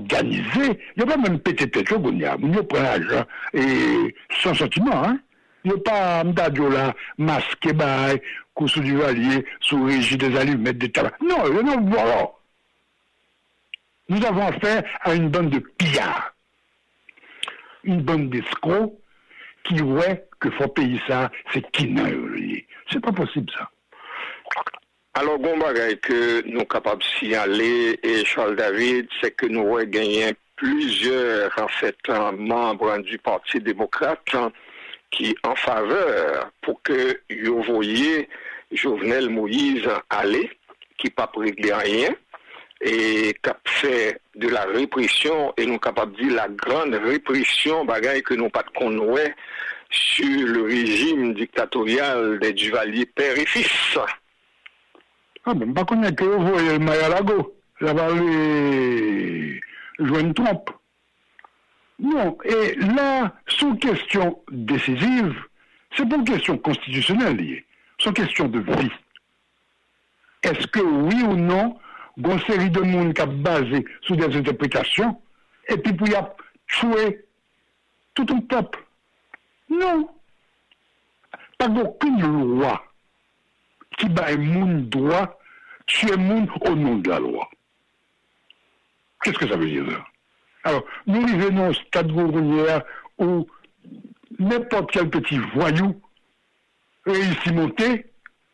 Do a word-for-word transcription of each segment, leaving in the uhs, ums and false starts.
organisé, il n'y a pas même pété tête, il y a prend l'argent et sans sentiment, hein. Il n'y a pas m'dadio là, masqué, bah, sous du valier, sous régie des allumettes, des tabac. Non, non, voilà. Nous avons affaire à une bande de pillards, une bande d'escrocs qui, ouais, que faut payer ça, c'est qui n'a eu. C'est pas possible, ça. Alors, bon bagay que nous sommes capables de signaler, et Charles David, c'est que nous avons gagné plusieurs, en fait, membres du Parti démocrate hein, qui en faveur pour que vous voyez Jovenel Moïse aller, qui n'a pas réglé rien, et qui a fait de la répression, et nous sommes capables de dire la grande répression, bagay que nous pas connaît sur le régime dictatorial des Duvalier père et fils. Ah ben, pas connaître que vous voyez le Mayalago, là-bas, les joindre Trump. Non, et là, sous question décisive, c'est pas une question constitutionnelle liée, c'est une question de vie. Est-ce que oui ou non, une série de monde qui a basé sur des interprétations, et puis pour y a tué tout un peuple? Non. Pas d'aucune loi qui bat un monde droit, tuer un monde au nom de la loi. Qu'est-ce que ça veut dire ça? Alors, nous vivons au stade gouverneur où n'importe quel petit voyou réussit à monter,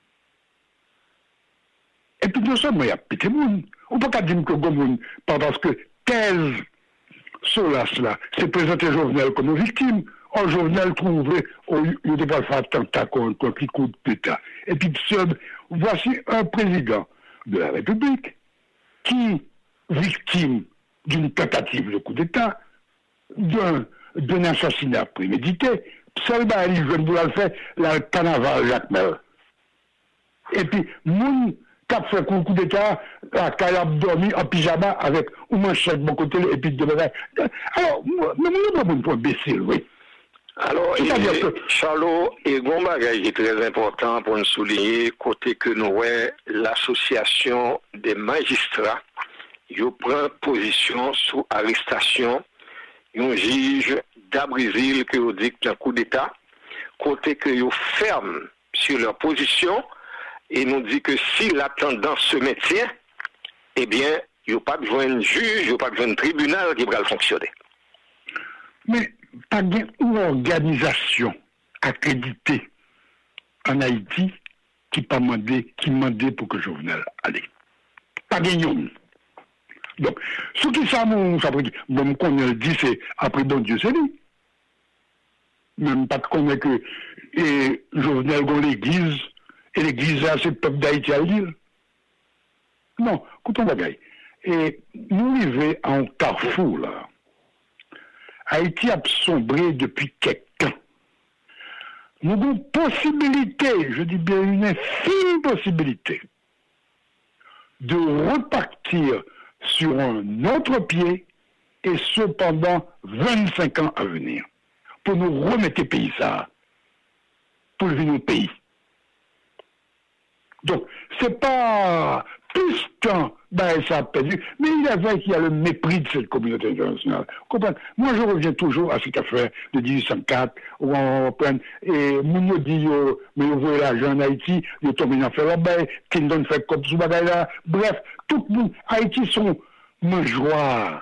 et puis nous sommes, il y a petit monde. On ne peut pas dire que le monde, pas parce que thèse Solas là, c'est présenté Jovenel comme victime. Or, Jovenel trouvé, il n'était pas fait attentat contre un coup d'État. Et puis, voici un président de la République qui, victime d'une tentative de coup d'État, d'un, d'un assassinat prémédité, seulement il veut nous le faire, le carnaval Jacques Mel. Et puis, moun, qui a fait un coup d'État, qui a dormi en pyjama avec une manchette de mon côté, et puis de bagaille. Alors, mais nous ne pouvons pas baisser, oui. Alors, et, que... Charlot, et Gombagay est très important pour nous souligner, côté que nous avons l'association des magistrats, ils prennent position sous arrestation, ils juge d'Abrésil que vous dites un coup d'État, côté que ils ferment sur leur position, et nous dit que si la tendance se maintient, eh bien, il n'y a pas besoin de juge, il n'y a pas besoin de tribunal qui va fonctionner. Mais pas une organisation accréditée en Haïti qui pas demandé, qui demandait pour que Jovenel allait. Pas gagnant. Donc, ce qui ça, mon, ça bon, qu'on le dit, c'est après bon Dieu, c'est lui. Même pas qu'on est que et Jovenel dans l'église, et l'église là, c'est le peuple d'Haïti à l'île. Non, écoutez, bagaille. Et nous vivons en carrefour, là. Haïti a sombré depuis quelques temps. Nous avons une possibilité, je dis bien une infime possibilité, de repartir sur un autre pied, et ce pendant vingt-cinq ans à venir, pour nous remettre le pays ça, pour le nos pays. Donc, c'est pas plus temps, ben, ça a perdu, mais il est vrai qu'il y a le mépris de cette communauté internationale. Comprenez? Moi, je reviens toujours à cette affaire de dix-huit cent quatre, où on prend, et Mounio dit, mais vous voyez l'argent en Haïti, il tombe dans l'affaire là-bas, Kindon fait comme sous bagaille là, bref, tout le monde, Haïti sont mangeoires.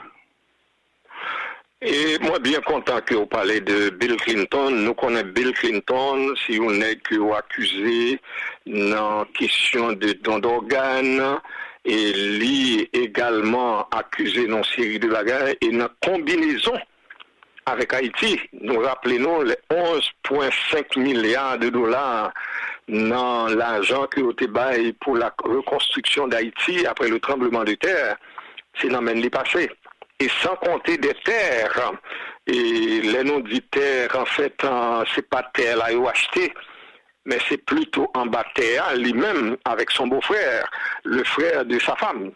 Et moi, bien content que vous parlez de Bill Clinton. Nous connaissons Bill Clinton, si on est que vous accusé dans question de don d'organes, et lui également accusé dans une série de bagages, et dans combinaison avec Haïti. Nous rappelons les onze virgule cinq milliards de dollars dans l'argent que vous avez pour la reconstruction d'Haïti après le tremblement de terre. C'est dans le passé. Et sans compter des terres, et les noms dit terres, en fait, c'est pas terre là, ils ont acheté, mais c'est plutôt en bas terre, lui-même, avec son beau-frère, le frère de sa femme.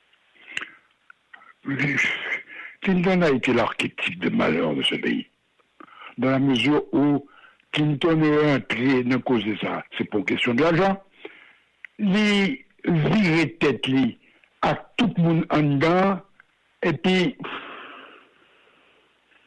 Clinton a été l'archétype de malheur de ce pays. Dans la mesure où Clinton est entré dans cause de ça, c'est pour question de l'argent. Il virait tête li à tout le monde en dedans, et puis,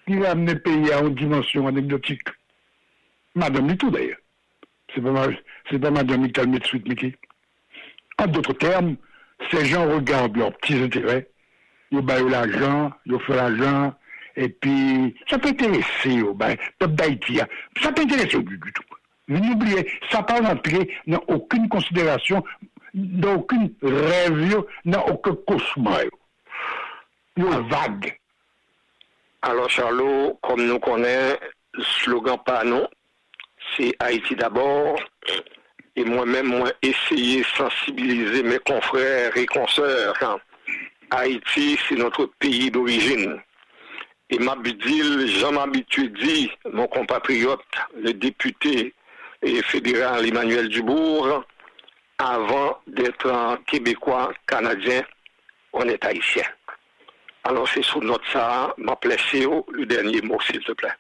qui va amener le pays à une dimension anecdotique. Madame du tout d'ailleurs. C'est pas, ma, c'est pas Madame Michael Metsuit Mickey. En d'autres termes, ces gens regardent leurs petits intérêts, ils baillent l'argent, ils font l'argent, et puis ça peut intéresser au ben, peuple d'Haïti, ça peut intéresser du, du tout. N'oubliez, ça n'a pas rentré dans aucune considération, dans aucune rêve, dans aucun cauchemar. Il y a vague. Alors, Charlot, comme nous connaissons, le slogan pas non, c'est Haïti d'abord. Et moi-même, moi, essayer de sensibiliser mes confrères et consoeurs. Hein. Haïti, c'est notre pays d'origine. Et m'habitue, je m'habitue dit, mon compatriote, le député et fédéral Emmanuel Dubourg, avant d'être un Québécois, Canadien, on est Haïtien. Alors c'est sous notre ça, m'a placé le dernier mot, s'il te plaît.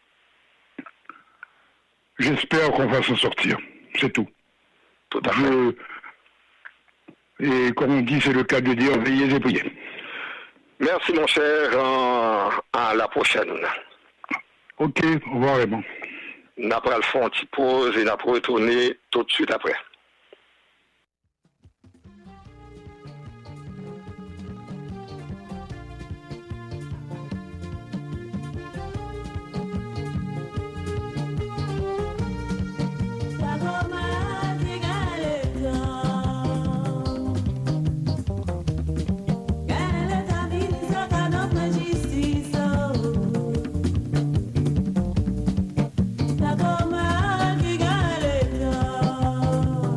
J'espère qu'on va s'en sortir, c'est tout. Tout à fait. Je... Et comme on dit, c'est le cas de dire, veillez et priez. Merci mon cher, à la prochaine. Ok, au revoir Raymond. N'a pas le fond, petite pause et n'a pas retourner tout de suite après. Thank you.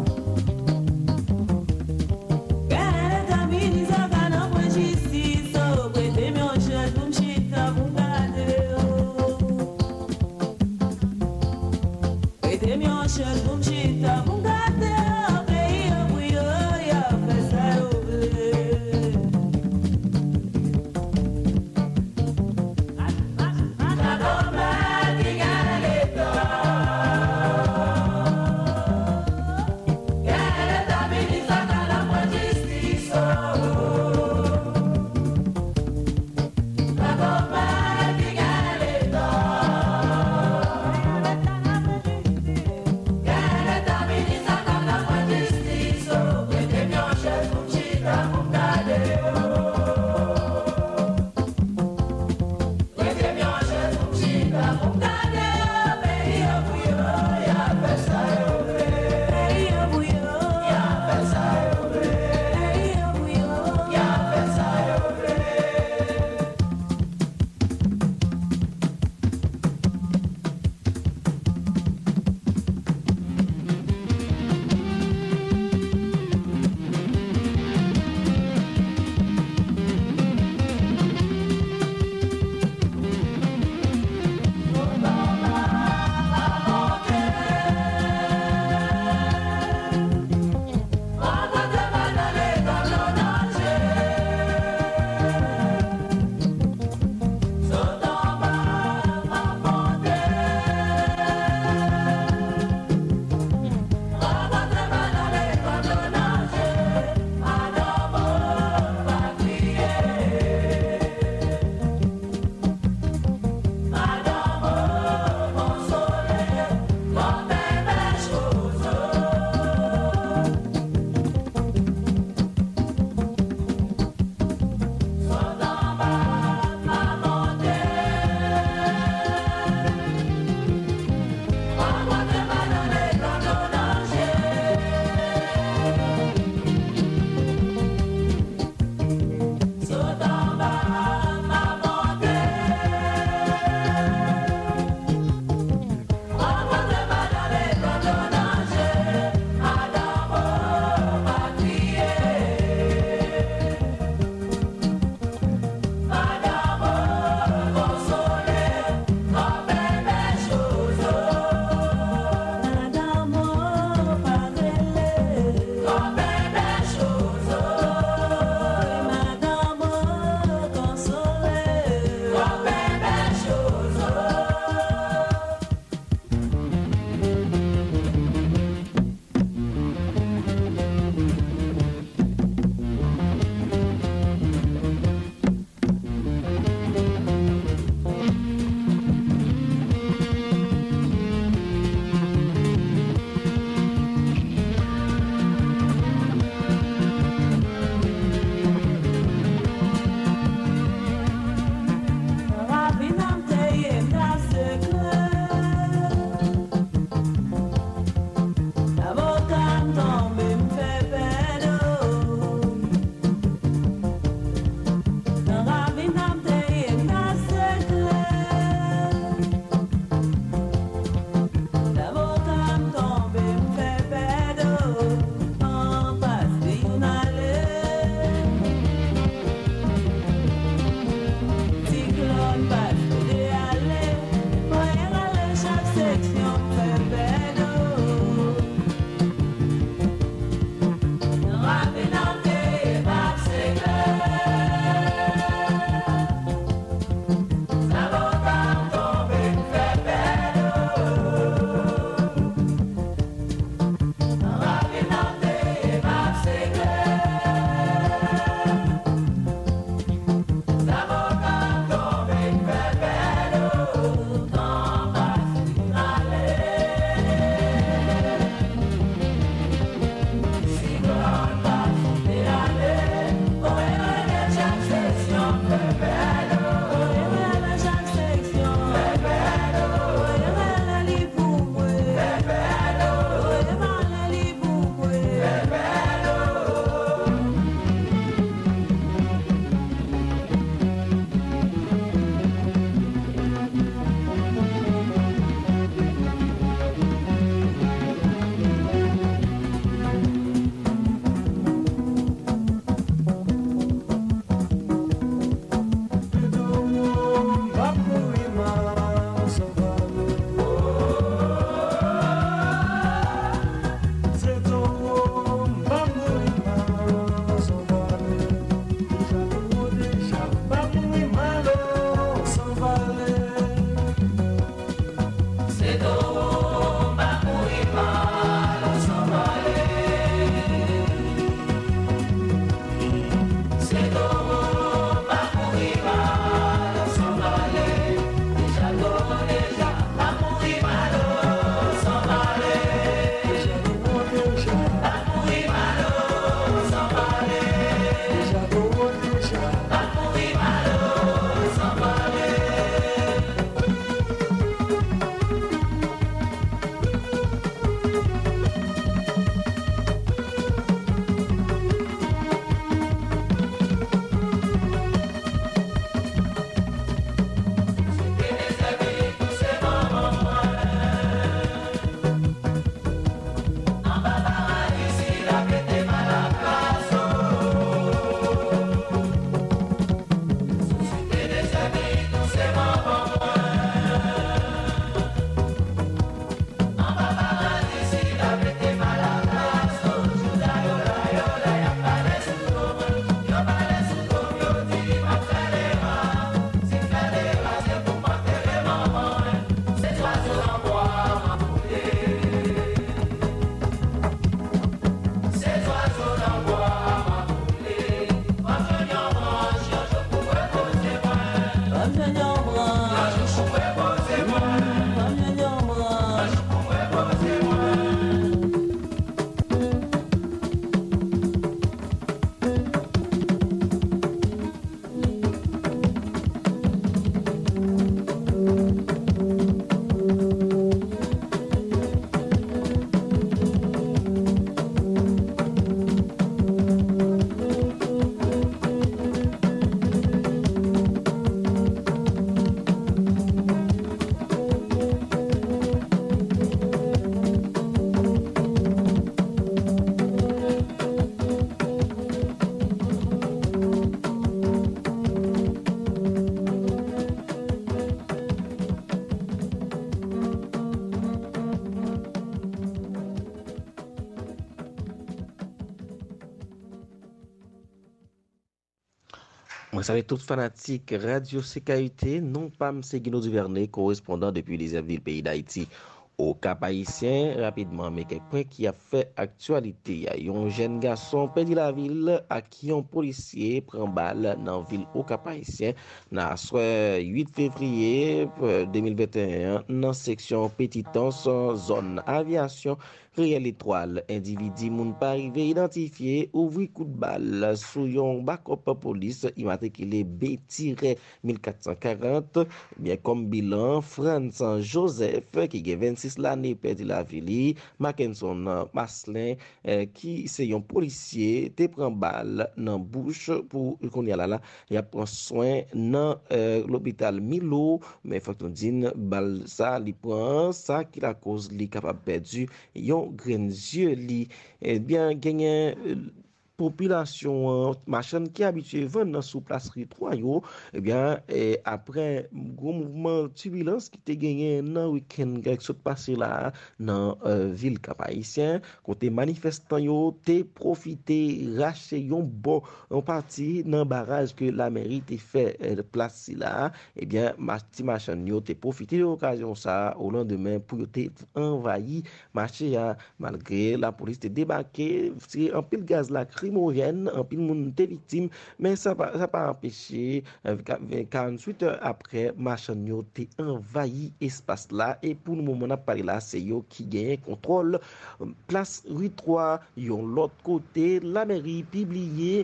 Vous savez, toute fanatique Radio C K U T, non pas M. Guino Duvernay, correspondant depuis les villes pays d'Haïti. Au Cap Haïtien, rapidement, mais quelques points qui a fait actualité. Il y a un jeune garçon perdu la ville à qui un policier prend balle dans la ville au Cap Haïtien. Dans le huit février deux mille vingt et un, dans la section Petitance, zone aviation, réel étoile. Individu moun pas arrivé identifié, ouvri coup de balle sous un backup police immatriculé B mille quatre cent quarante. Bien comme bilan, Franz Joseph qui a vingt-six l'année perdu la vie, Mackinson Maslin eh, qui c'est un policier te prend balle dans bouche pour qu'on y a là là il prend soin dans euh, l'hôpital Milo, mais faut qu'on dise balle ça li prend ça qui la cause li capable perdu yon grain yeux li eh bien gagné euh, population machin qui habitué vendre sous place trois yo eh bien et après gros mouvement turbulence qui était gagné dans week-end qui s'est passé là dans euh, ville Cap Haïtien côté manifestant yo té profité racheter yon bon en partie dans barrage que la mairie té fait euh, place là eh bien marché machin yo té profité de l'occasion ça au lendemain pour té envahi marché malgré la police té débarqué c'est un pile gaz la lacrymogène, en pile monde était victime, mais ça pas ça pas empêché quarante-huit heures après machin yo té envahi espace là et pour le moment on a parlé là c'est yo qui gagne contrôle place rue trois yon l'autre côté la mairie publié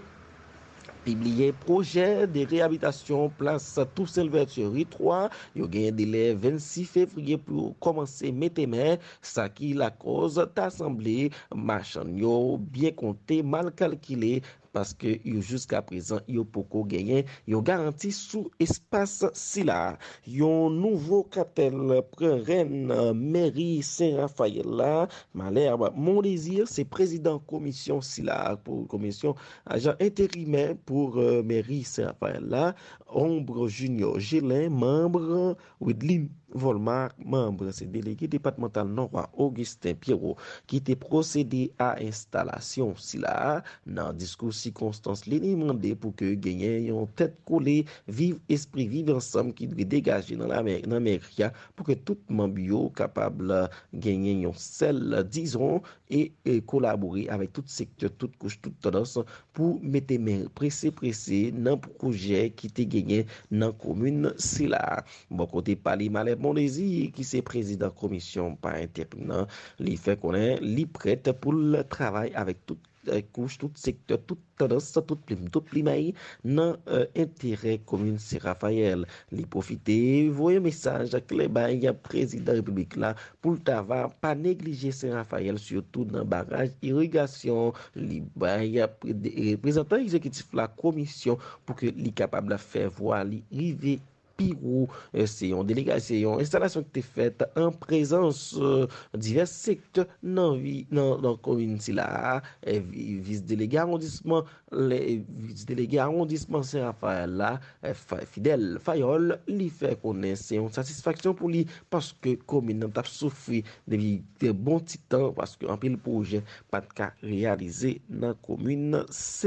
publié projet de réhabilitation place Toussaint Louverture rue trois yo gagne délai vingt-six février pour commencer mettre main ça qui la cause d'assemblée machin yo bien compté mal calculé parce que jusqu'à présent yo poko gagné yo garanti sous espace si là yon nouveau cartel prend reine mairie Saint-Raphaël là Malherbe mon désir c'est président commission si là pour commission agent intérimaire pour euh, mairie Saint-Raphaël là Ombre Junior Gélin membre Wedlin Volmar, membre, c'est délégué départemental Nord Augustin Pierrot, qui était procédé à installation. Si là, dans discours circonstance, les demandé pour que gagner une tête collée, vive esprit, vive ensemble, qui doit dégager dans la mairie, pour que tout membre capable de gagner une seule, disons, et, et collaborer avec tout secteur, toute couche, toute tendance, pour mettre main pressé, pressé, dans le projet qui était gagné dans la commune. Si là, bon côté parler malais Mon désir qui c'est président commission par intérim, il fait qu'on est li prête pour le travail avec toute euh, couche, tout secteur, toute tendance, toute plume, toute plimaille dans euh, intérêt commune c'est Raphaël. Li profiter, voyez message que le bail président République là pour t'avoir pas négliger c'est Raphaël surtout dans barrage irrigation, li bail représentant exécutif la commission pour que li capable de faire voir li river Pirou, c'est une délégation, une installation qui est faite en présence de divers secteurs dans la commune. Là, vice-délégué arrondissement, les vice-délégués arrondissement Saint-Raphaël, là, Fidèle Fayol, lui fait connaître, c'est une satisfaction pour lui parce que la commune a souffert de bons titans parce qu'un pile projet pas de cas réalisé dans la commune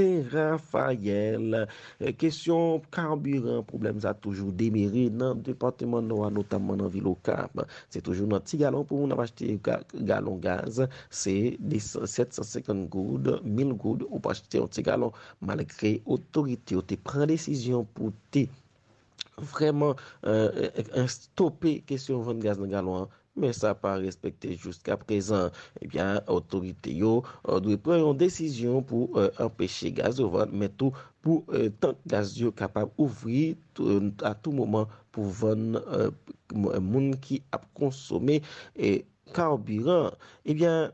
Saint-Raphaël. Question carburant, problème ça toujours démérité dans le département nord, notamment dans la ville au Cap. C'est toujours notre petit gallon pour nous acheter gallon gaz. C'est des sept cent cinquante gouttes, mille gouttes, ou pas acheter un petit gallon malgré l'autorité. Tu prends décision pour te vraiment euh, stopper question de gaz dans gallon. Mais ça n'a pas respecté jusqu'à présent. Eh bien, l'autorité yo euh, doit prendre une décision pour euh, empêcher gaz de vendre, mais tout pour euh, tant gaz yo capable d'ouvrir euh, à tout moment pour vendre euh, monde qui a consommé et carburant. Eh bien,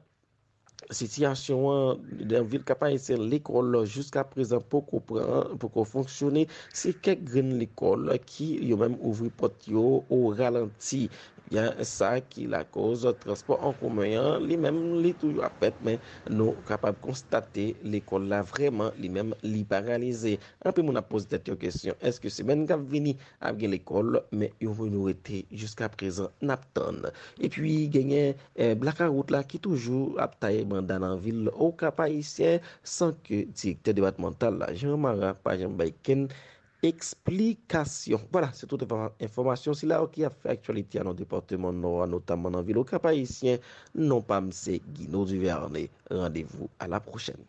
situation dans ville capable c'est l'école jusqu'à présent pour comprendre pour fonctionner c'est quelques graines l'école qui yo même ouvrir porte yo au ralenti bien ça qui la cause transport en commun les mêmes les toujours à pète mais nous capable constater l'école là vraiment les mêmes li paralysé un peu mon a posé cette question est-ce que c'est même cap venir avec l'école mais ils vont nous rester jusqu'à présent n'attend et puis gagner eh, blackout là qui toujours a taillé dans la ville au Cap Haïtien sans que directeur départemental là Jean Marat pas Jean Baiken explication. Voilà, c'est toute information. C'est là qui a fait actualité à nos départements nord, notamment dans la ville au Cap-Haïtien. Non pas c'est Guino Duvernay. Rendez-vous à la prochaine.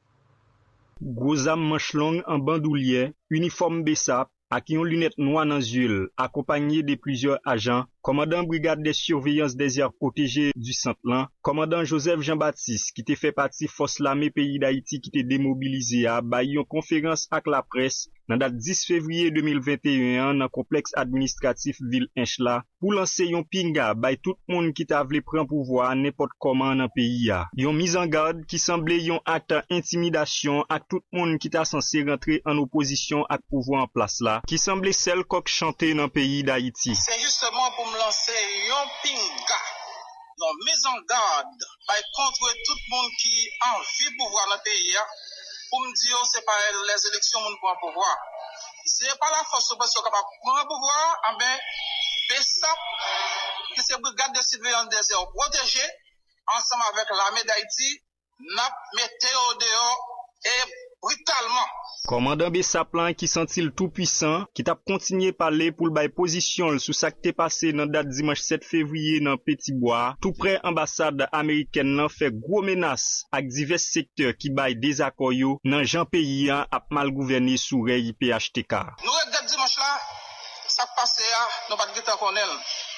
Gros âme manche longue en bandoulière, uniforme B S A P, ak yon lunette noire dans yeux, accompagné de plusieurs agents, commandant brigade de surveillance des aires protégées du Centre-Lan, commandant Joseph Jean-Baptiste, qui te fait partie force l'armée pays d'Haïti qui te démobilisé à bay yon conférence avec la presse, dans date dix février deux mille vingt et un, dans complexe administratif ville Inchla, pour lancer yon pinga bay tout monde qui t'a vle prendre pouvoir n'importe comment dans pays a. Yon mise en garde qui semblait yon acte intimidation à tout monde qui t'a censé rentrer en opposition à pouvoir en place là, qui semblait celle coq chanter dans pays d'Haïti. C'est justement pour me lancer yon pinga, yon mise en garde bay contre tout le monde qui a envie de pouvoir dans pays a. Pour me dire, c'est pas les élections qui pour pouvoir. C'est pas la force opposition capable de prendre le pouvoir, mais B S A P, qui c'est brigade de surveillance des aires protégées, ensemble avec l'armée d'Haïti, n'a metté au dehors et brutalement. Commandant B S A P qui sentit tout puissant, qui t'a continué parler pour le bail position sous ça qui passé dans date dimanche sept février dans Petit Bois, tout près ambassade américaine nan fait gros menace avec divers secteurs qui bail désaccord yo dans Jean pays a mal gouverné sous rey P H T K. Nous regardons dimanche là, ça passé a, nous pas de connaître.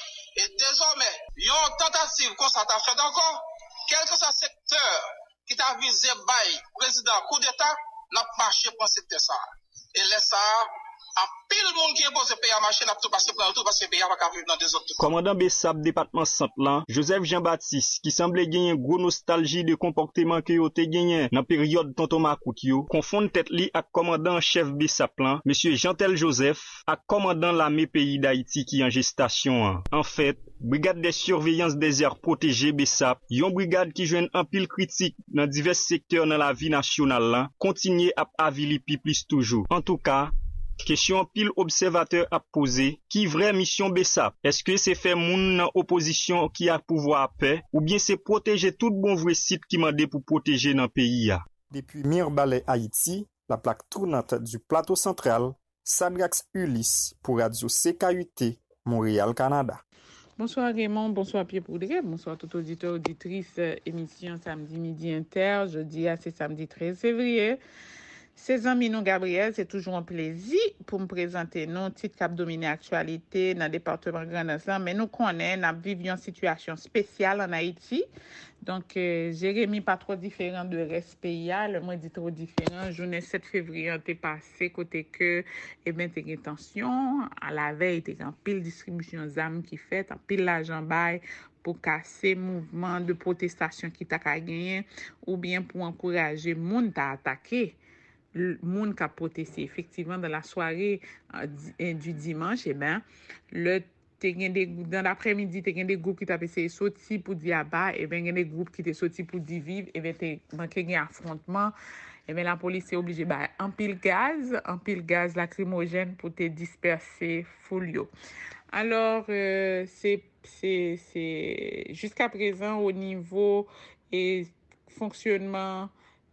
Et désormais, yon tentative qu'on ça t'a fait encore, quel que soit secteur qui t'a visé bail président coup d'état n'a marché pour secteur ça. Et laisse ça à pile monde qui est posé payer à marcher n'a tout passé pour tout parce que pays pas vivre dans des autres. Commandant B S A P département Centre-Lan, Joseph Jean-Baptiste qui semblait gagner gros nostalgie de comportement que yo te gagné dans période tonton Makout yo, confond tête li ak commandant chef B S A P lan, monsieur Jean-Tel Joseph, ak commandant l'armée pays d'Haïti qui en gestation. En fait, brigade de surveillance des aires protégées B S A P, yon brigade qui joine un pile critique dans divers secteurs dans la vie nationale là, continue à avilipi plus toujours. En tout cas, question pile observateur à poser, qui vraie mission B S A P? Est-ce que c'est faire moun dans opposition qui a pouvoir à paix, ou bien c'est protéger tout bon vrai site qui m'a pour protéger dans le pays? Depuis Mirbalais, Haïti, la plaque tournante du plateau central, Sadrax Ulysse pour Radio C K U T, Montréal, Canada. Bonsoir Raymond, bonsoir Pierre Poudret, bonsoir tout auditeur, auditrice, émission Samedi Midi Inter, jeudi à c'est samedi treize février. seize ans, Minon Gabriel, c'est toujours un plaisir pour me présenter nos titres cap dominé actualité dans le département Grand-Anse, mais nous connaissons, nous vivons une situation spéciale en Haïti. Donc, euh, Jérémy pas trop différent de reste pays, le mois dit trop différent. Journée sept février, on t'est passé côté que, eh bien, t'es intention, à la veille, t'es en pile distribution d'armes qui fait, en pile l'argent bail pour casser mouvement de protestation qui t'a gagné, ou bien pour encourager moun t'a attaqué. Le monde qui a protesté effectivement dans la soirée euh, du dimanche, eh ben, le dans l'après-midi, tu as des groupes qui t'ont essayé sorti pour dire bas, et bien, il y a des groupes qui t'ont sorti pour dire vivre, et bien, tu manqué un affrontement, et bien, la police est obligée de bah, un pile gaz, un pile gaz lacrymogène pour te disperser folio. Alors, euh, c'est, c'est, c'est jusqu'à présent au niveau et fonctionnement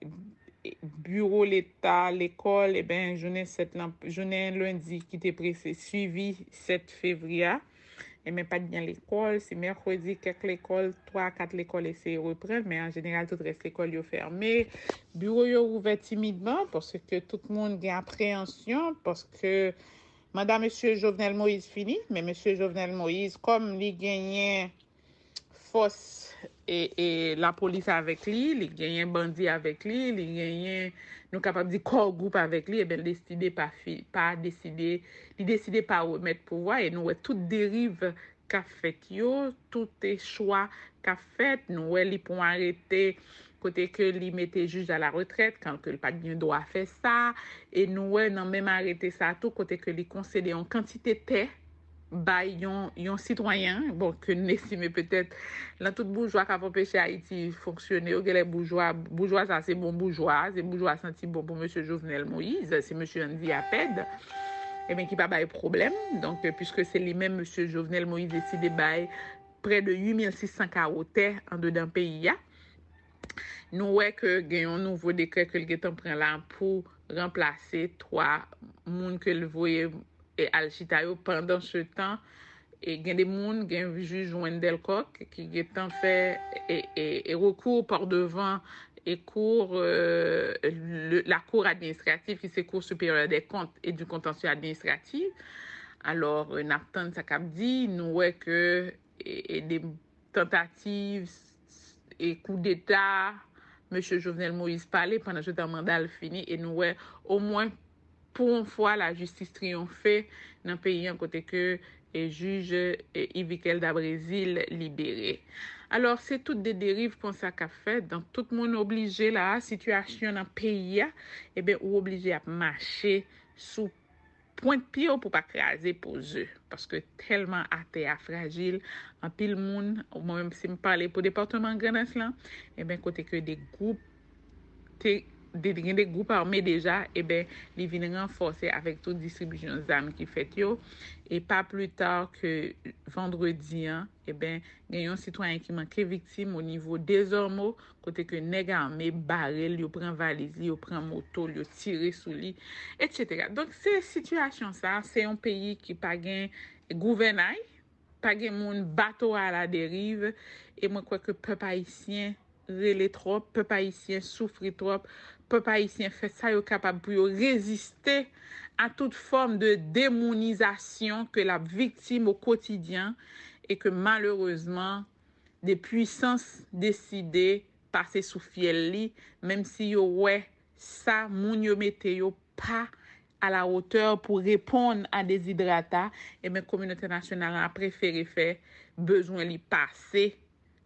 bureau l'État, l'école, et bien, journée sept journée lundi qui était pressé, suivi sept février. Et même pas bien l'école, c'est mercredi quelques l'école, trois quatre l'école essaient de reprendre, mais en général tout reste l'école est fermé. Bureau est ouvert timidement parce que tout le monde a appréhension parce que madame monsieur Jovenel Moïse fini, mais monsieur Jovenel Moïse comme il gagnait force et, et la police avec lui, il gagnait un bandit avec lui, il gagnait nous capable de corps groupe avec lui, et bien décider pas pas décider, il décider pas remettre pouvoir et nous toute dérive qu'a fait yo, tout est choix qu'a fait, nous il pour arrêter côté que li mettait juge à la retraite quand que le pas bien droit faire ça et nous non même arrêter ça tout côté que li concéder en quantité terre ba yon yon citoyen bon que n'estime peut-être dans tout bourgeois qui a empêché Haïti fonctionner ou que les bourgeois bourgeois ça c'est bon bourgeois c'est bourgeois senti bon pour monsieur Jovenel Moïse c'est monsieur Andy Aped et bien qui pas bail problème donc puisque c'est lui-même monsieur Jovenel Moïse décidé bail près de huit mille six cents carottes en dedans pays ya nous ouais que gagne un nouveau décret que le getan prend là pour remplacer trois moun que le voye et al chita yo pendant ce temps. Et il y a des gens, il y a un juge Wendell Koch qui a fait et, et, et recours par devant et cour, euh, le, la cour administrative qui c'est Cour supérieure des comptes et du contentieux administratif. Alors, euh, Nathan Sakab dit, nous ouais que et, et des tentatives et coups d'État, M. Jovenel Moïse parlait pendant que le mandat fini et nous ouais au moins pour une fois la justice triomphée dans le pays en côté que et juge Yvikel da Brésil libéré. Alors, c'est toutes des dérives qu'on ça qu'a fait. Donc, tout le monde obligé, là, situation dans le pays, eh bien, ou obligé à marcher sous point de pied pour pas craser pour eux. Parce que tellement à terre fragile, en pile monde, moi-même, si me parler pour le département Grand Anse, eh bien, côté que des groupes, des, des groupes armés déjà, eh bien, ils viennent renforcer avec toute distribution d'armes qui fait yo. Et pas plus tard que vendredi, hein, eh bien, il y a un citoyen qui manquait victime au niveau des ormeaux, côté que nèg armé barré, il prend valise, il prend moto, il tire sous lui, et cetera. Donc, ces situations, ça, c'est un pays qui pas gain gouvernail, pas gain moun bateau à la dérive, et moi, crois que peuple haïtien relé trop, peuple haïtien souffre trop, peuple haïtien fait ça, yo capable pour résister à toute forme de démonisation que la victime au quotidien et que malheureusement des puissances décidées passer sous fiel li, même si yo ouais ça moun yo mette yo pas à la hauteur pour répondre à des hydratats, et bien communauté nationale a préféré faire besoin li passer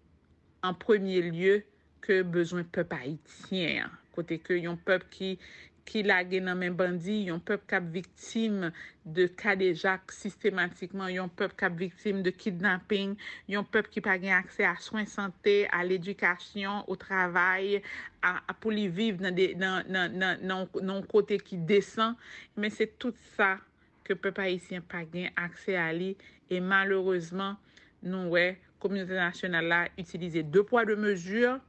en premier lieu que besoin peuple haïtien, côté que yon peuple qui qui lage dans même bandit, yon peuple cap victime de cas de Jacques systématiquement, yon peuple cap victime de kidnapping, yon peuple qui pas gain accès à soins santé, à l'éducation, au travail, à, à pour les vivre dans des dans dans dans dans côté qui descend, mais c'est tout ça que peuple haïtien pas gain accès à lui, et malheureusement nous ouais communauté nationale là utiliser deux poids deux mesures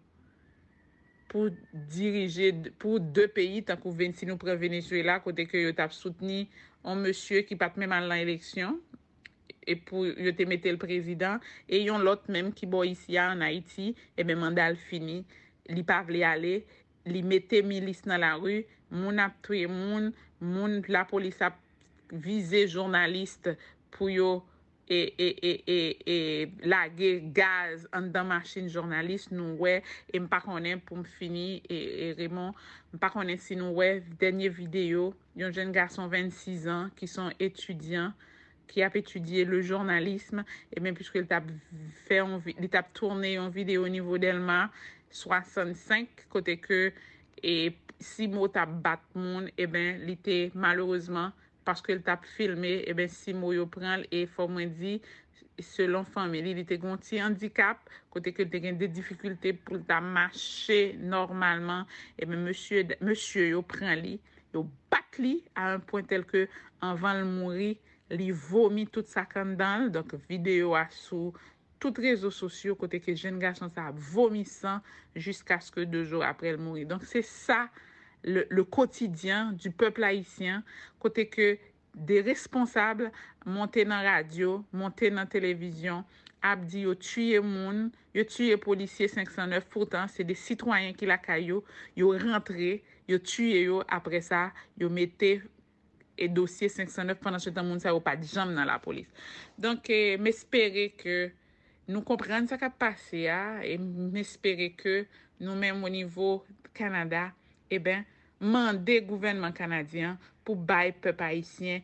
pour diriger pour deux pays tant que si nous prend Venezuela côté que yo t'a soutenu un monsieur qui pas même à l'élection et pour yo te mettre le président et yon l'autre même qui bon ici en Haïti et ben mandat fini li pas vle aller li mette milice dans la rue moun a tué moun moun la police a visé journaliste pour yo et et et et et laguer gaz en dans machine journaliste nous ouais et m'pas connait pour me finir et, et Raymond m'pas connait si nous ouais dernière vidéo un jeune garçon vingt-six ans qui sont étudiants qui a étudié le journalisme et même puisque il t'a fait il t'a tourné une vidéo au niveau d'Elma soixante-cinq côté que et si mot t'a bat monde et ben il était malheureusement parce qu'il t'a filmé et ben si mo yo prend et faut moi dit selon famille il était gon ti handicap côté que il des difficultés pour ta marcher normalement et ben monsieur monsieur yo prend li yo bat li à un point tel que avant de mourir li vomit toute sa candale donc vidéo à sous tous les réseaux sociaux côté que jeune garçon ça vomissant jusqu'à ce que deux jours après le mourir donc c'est ça Le, le quotidien du peuple haïtien, côté que des responsables montent dans la radio, montent dans la télévision, abdi yo tué moun, yo tué policier cinq cent neuf, pourtant c'est des citoyens qui la caillou, yo rentré, yo tué yo, après ça, yo mette et dossier cinq cent neuf pendant ce temps moun ça yo pas de jambe dans la police. Donc eh, m'espérer que nous comprenions ce qui a passé hein, et m'espérer que nous même au niveau Canada eh bien, mandé gouvernement canadien pour bailler peuple haïtien.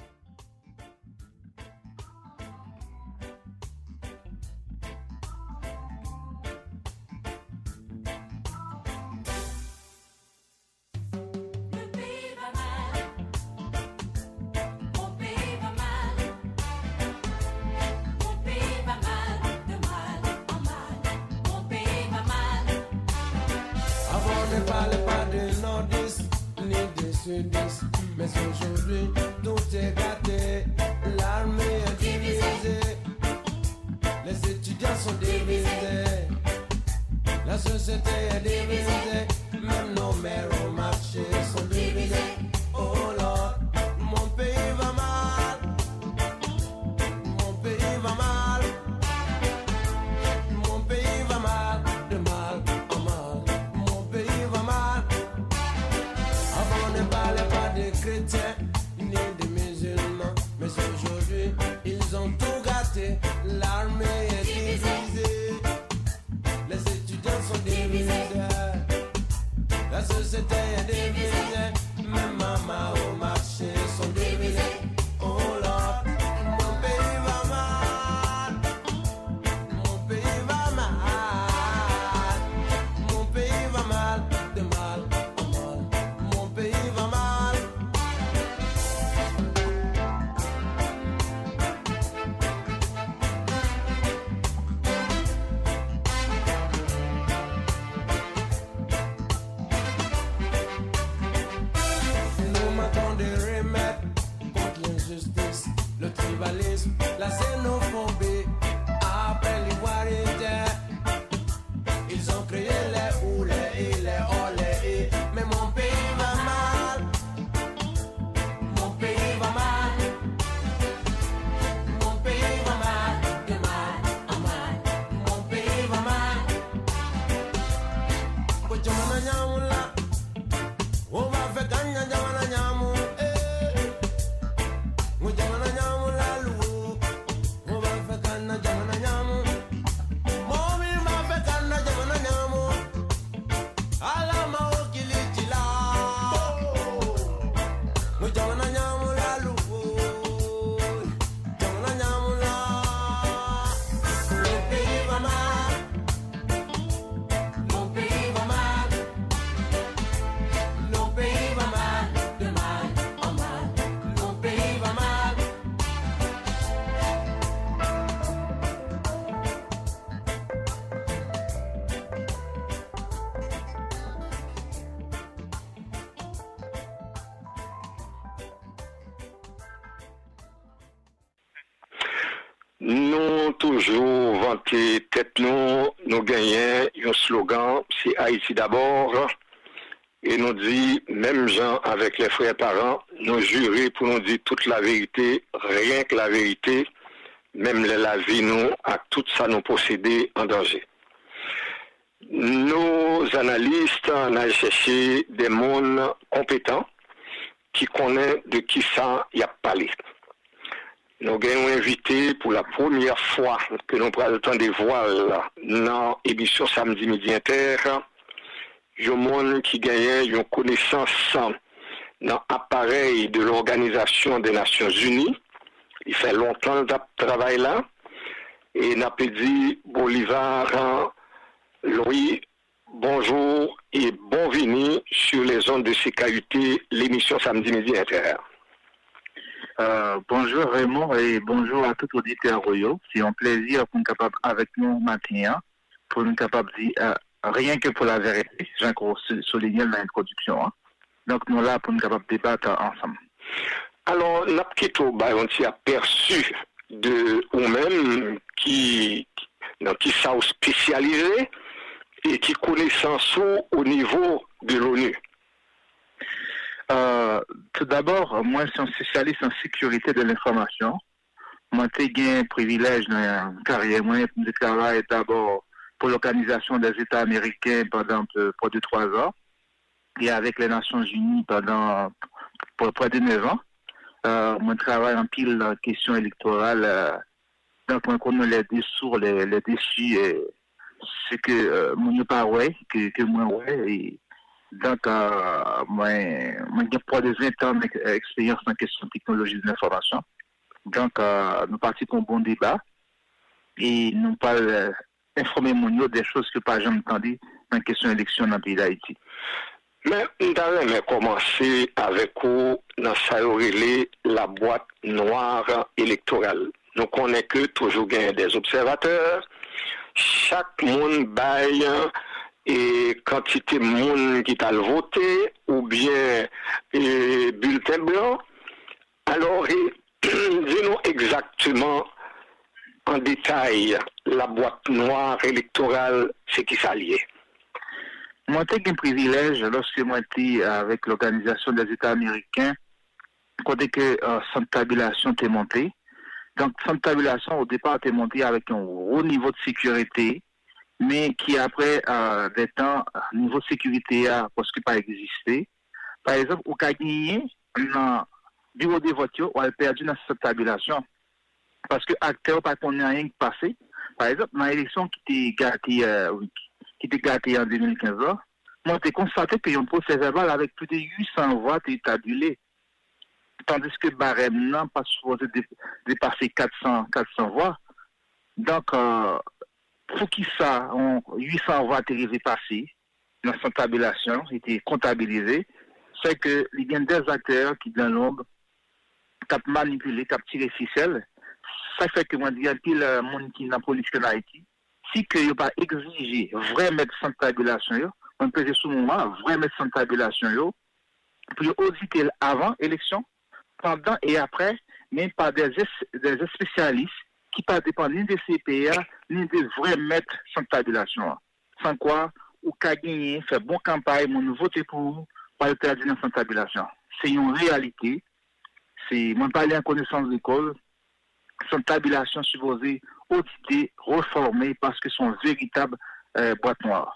Mais aujourd'hui, tout est gâté, l'armée est divisée, les étudiants sont divisés, la société est divisée, même nos mères au marché sont divisés. tribalisme, la xénophobie. Après l'ivoirité, ils ont créé les ou les et les oh les et. Mais mon pays va mal, mon pays va mal, mon pays va mal, de mal en mal, mon pays va mal. Pues yo me llamo la, on va faire gagner, jamana llamo, eh. Moi jamana llamo la lou, on va faire gagner, jamana llamo. Mommy ma fait gagner, jamana llamo. Ala ma okili la, moi jamana llamo la lou, jamana llamo la. Mon pays va mal, mon pays va mal, mon pays va mal, de mal en mal, mon pays va mal. Nous toujours vanter tête nous, nous gagnons un slogan, c'est Haïti d'abord. Et nous dit, même gens avec les frères parents, nous jurer pour nous dire toute la vérité, rien que la vérité, même la vie nous, à tout ça nous posséder en danger. Nos analystes, on a cherché des mondes compétents qui connaissent de qui ça y a parlé. Nous avons invité pour la première fois que nous prenons le temps de voir dans l'émission Samedi Midi Inter, un monde qui gagne une connaissance dans l'appareil de l'Organisation des Nations Unies. Il fait longtemps de travail là. Et n'a pas dit Bolivar, Louis, bonjour et bienvenue sur les ondes de C K U T, l'émission Samedi Midi Inter. Euh, bonjour Raymond et bonjour à tout auditeur Royo. C'est un plaisir pour nous capable avec nous maintenant, pour nous capable de dire euh, rien que pour la vérité. J'ai encore souligné l'introduction. Hein. Donc nous là pour nous capable de débattre ensemble. Alors, n'a pas on s'est aperçu de vous-même qui dans qui sont spécialisés et qui connaissent au niveau de l'ONU. Euh, tout d'abord, moi, je suis un spécialiste en sécurité de l'information. Moi, j'ai eu un privilège dans la carrière. Moi, je travaille d'abord pour l'Organisation des États américains pendant près de trois ans et avec les Nations Unies pendant près de neuf ans. Euh, moi, je travaille en pile en question électorale. Euh, donc, moi, connais les dessous, les, les déçus, et c'est que euh, moi, je pas ouais, que, que moi, ouais. Et, donc, euh, moi, moi j'ai pas de vingt ans d'expérience en question de technologie de l'information. Donc, euh, nous partons pour un bon débat et nous parlons euh, informer mon des choses que pas jamais entendu en question d'élection dans le pays d'Haïti. Mais nous allons commencer avec vous dans la boîte noire électorale. Nous connaissons que toujours gagner des observateurs. Chaque monde baille et quantité de monde qui t'a voté ou bien et, bulletin blanc. Alors, dis-nous exactement en détail la boîte noire électorale, c'est qui s'allie. Moi, j'ai un privilège lorsque moi j'étais avec l'Organisation des États américains, côté que euh, sans tabulation t'est montée. Donc, sans tabulation, au départ, t'est montée avec un haut niveau de sécurité, mais qui après euh, des temps, niveau de sécurité a presque pas existé. Par exemple, au cas gagné, dans le bureau de vote, on a perdu dans cette tabulation. Parce que acteur pas qu'on a rien passé. Par exemple, dans l'élection qui était gâtée, euh, qui était gâtée en deux mille quinze, moi j'ai constaté qu'il y a un procès verbal avec plus de huit cents voix qui étaient tabulées. Tandis que Barème n'a pas supposé dépasser quatre cents, quatre cents voix. Donc, euh, pour qui ça, on, huit cents voix étaient passées dans cette tabulation, étaient comptabilisées, c'est que il y a des acteurs qui, dans l'ombre, qui ont manipulé, qui ont tiré ficelle. Ça fait que moi, il y a pile de monde qui est dans la politique en Haïti. Si que n'y a pas exigé vrai mettre sans tabulation, on peut dire sous moment, vrai mettre sans tabulation, pour auditer avant élection, pendant et après, mais par des, des spécialistes qui ne dépendent ni des C P A, ni des vrais maîtres sans tabulation. Sans quoi, ou qu'à gagner, faire bonne campagne, mon voter pour pas le perdre dans sans tabulation. C'est une réalité. C'est, moi, parler en connaissance d'école, sans tabulation supposée auditer, reformer, parce que sont véritables euh, boîtes noires.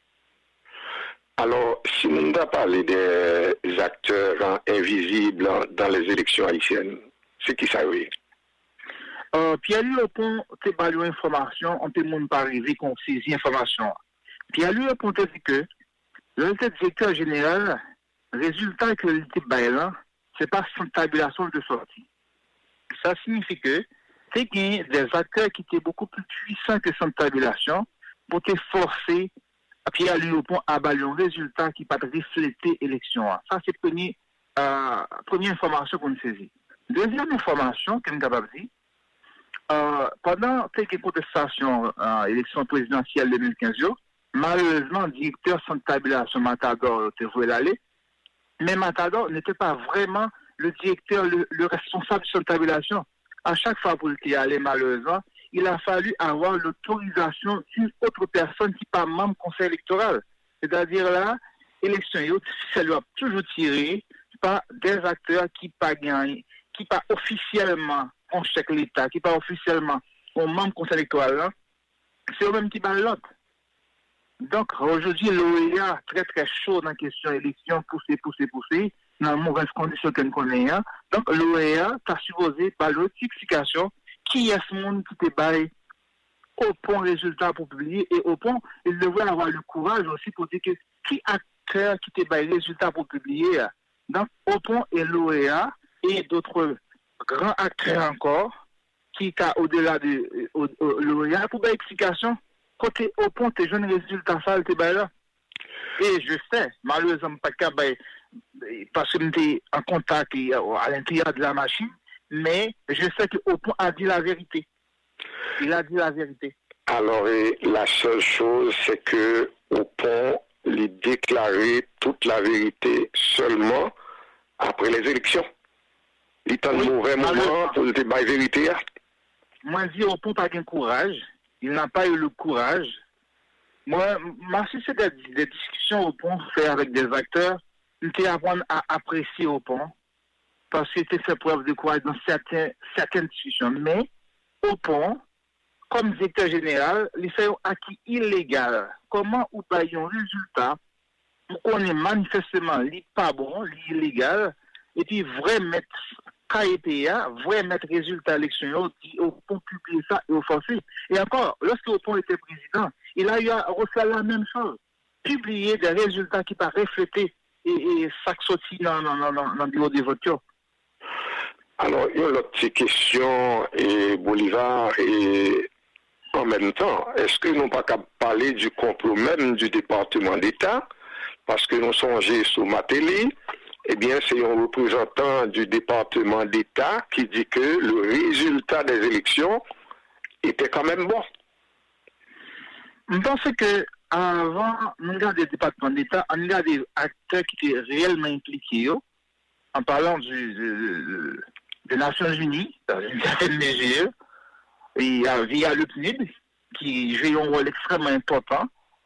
Alors, si nous avons parlé des acteurs invisibles dans les élections haïtiennes, c'est qui ça, oui? Euh, Pierre-Louis Lepon, tu as eu information, on peut même pas arriver qu'on saisit l'information. Pierre-Louis Lepon te dit que le directeur général, résultat que le type bail c'est pas sans tabulation de sortie. Ça signifie que c'est qu'il y a des acteurs qui étaient beaucoup plus puissants que sans tabulation pour te forcer à Pierre-Louis Lepon à balayer un résultat qui pas refléter l'élection. Ça, c'est la première, euh, première information qu'on saisit. Deuxième information qu'on est capable de dire, euh, pendant quelques contestations à l'élection présidentielle deux mille quinze, malheureusement, le directeur sans tabulation Matador était voué l'aller, mais Matador n'était pas vraiment le directeur, le, le responsable de son tabulation. À chaque fois pour y aller, malheureusement, il a fallu avoir l'autorisation d'une autre personne qui n'est pas membre du conseil électoral. C'est-à-dire là, l'élection, ça lui a toujours tiré par des acteurs qui pas gagné, qui pas officiellement en chèque l'État, qui pas officiellement au membre du conseil électoral, c'est eux-mêmes qui parlent l'autre. Donc aujourd'hui, l'O E A très très chaud dans la question élection, pousser, pousser, pousser, dans les mauvaises conditions qu'on connaît. Donc l'O E A t'a supposé par l'authentification qui est ce monde qui te baille au point résultat pour publier et au point, il devrait avoir le courage aussi pour dire que qui acteur qui te baille résultat pour publier. Donc au point et l'O E A et d'autres grands acteurs encore qui sont au-delà de l'O E A pour bailler explication. Côté au point, tes jeunes résultats, ça, te baille là. Et je sais, malheureusement, pas qu'à bailler parce que j'étais en contact à l'intérieur de la machine. Mais je sais qu'au point a dit la vérité. Il a dit la vérité. Alors, et la seule chose, c'est que au pont, il déclarait toute la vérité seulement après les élections. Il est en oui, mauvais moment pour le débat vérité. Moi, je dis au pont pas de courage. Il n'a pas eu le courage. Moi, moi si c'est des, des discussions au pont fait avec des acteurs, il faut apprendre à apprécier au pont. Parce qu'il était fait preuve de courage dans certaines, certaines discussions. Mais, au pont, comme directeur général, il fait un acquis illégal. Comment ou pas un résultat pour qu'on est manifestement li pas bon, li illégal, et puis vrai mettre K E P A, vrai mettre résultat élection, au pont publier ça et au forcer. Et encore, lorsque au pont était président, il a eu à refaire la même chose. Publier des résultats qui pas refléter et, et ça sorti dans, dans, dans, dans le bureau des voteurs. Alors, il y a une autre question, et Bolivar, et en même temps, est-ce que nous n'avons pas qu'à parler du complot même du département d'État? Parce que nous songeons sur ma télé, eh bien, c'est un représentant du département d'État qui dit que le résultat des élections était quand même bon. Je pense que avant, nous avons des départements d'État, on a des acteurs qui étaient réellement impliqués, en parlant du, de, des Nations Unies, dans une certaine mesure, et euh, via le P N I D, qui joue un rôle extrêmement important.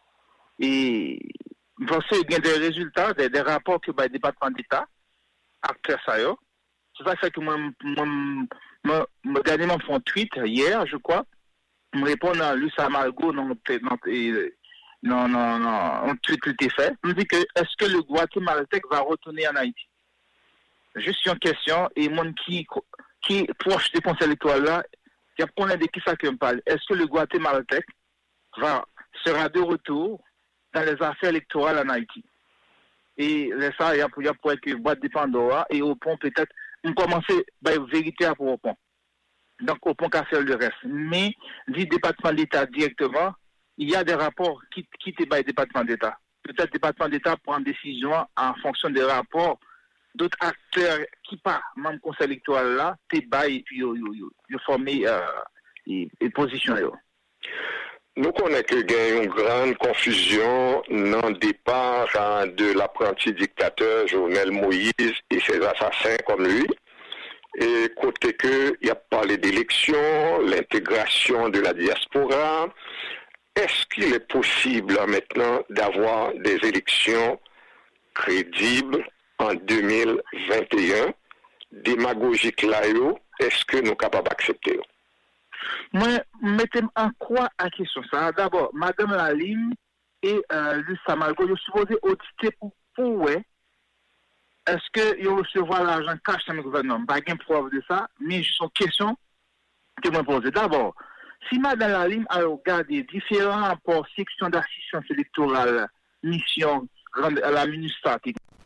Et je pense qu'il y a des résultats, des, des rapports que le département d'État, acteurs ça y est. C'est ça fait que moi, moi, moi, moi dernièrement, fait un tweet hier, je crois, je me réponds à Lucia Margot, non, non, non, non, un tweet qui était fait. Je me dis que est-ce que le Guatémaltèque va retourner en Haïti? Juste une question, et moi qui, qui est proche des conseils électoraux là, il y a plein de qui ça que me parle. Est-ce que le Guatémaltèque va, sera de retour dans les affaires électorales en Haïti? Et ça, il y a pour être boîte de Pandora, et au pont peut-être, on commence par vérité pour au pont. Donc au pont qu'à faire le reste. Mais, du département d'État directement, il y a des rapports qui quittent le département d'État. Peut-être le département d'État prend une décision en fonction des rapports d'autres acteurs qui pas même conseil électoral là, t'es bas et puis ils formé et position. Nous connaissons qu'il y a une grande confusion dans le départ de l'apprenti dictateur Jovenel Moïse et ses assassins comme lui. et côté que il a parlé d'élections, l'intégration de la diaspora. Est-ce qu'il est possible maintenant d'avoir des élections crédibles en deux mille vingt et un, démagogique là, est-ce que nous sommes capables d'accepter? Moi, mettez en quoi à question ça? D'abord, Madame Lalim et euh, Luc Samalgo, je suis supposé auditer pour, pour ouais, est-ce qu'ils recevoir l'argent cash dans le gouvernement? Pas de preuve de ça, mais c'est une question que je me pose. D'abord, si Madame Lalim a regardé différents rapports, sections d'assistance électorale, mission, la ministère,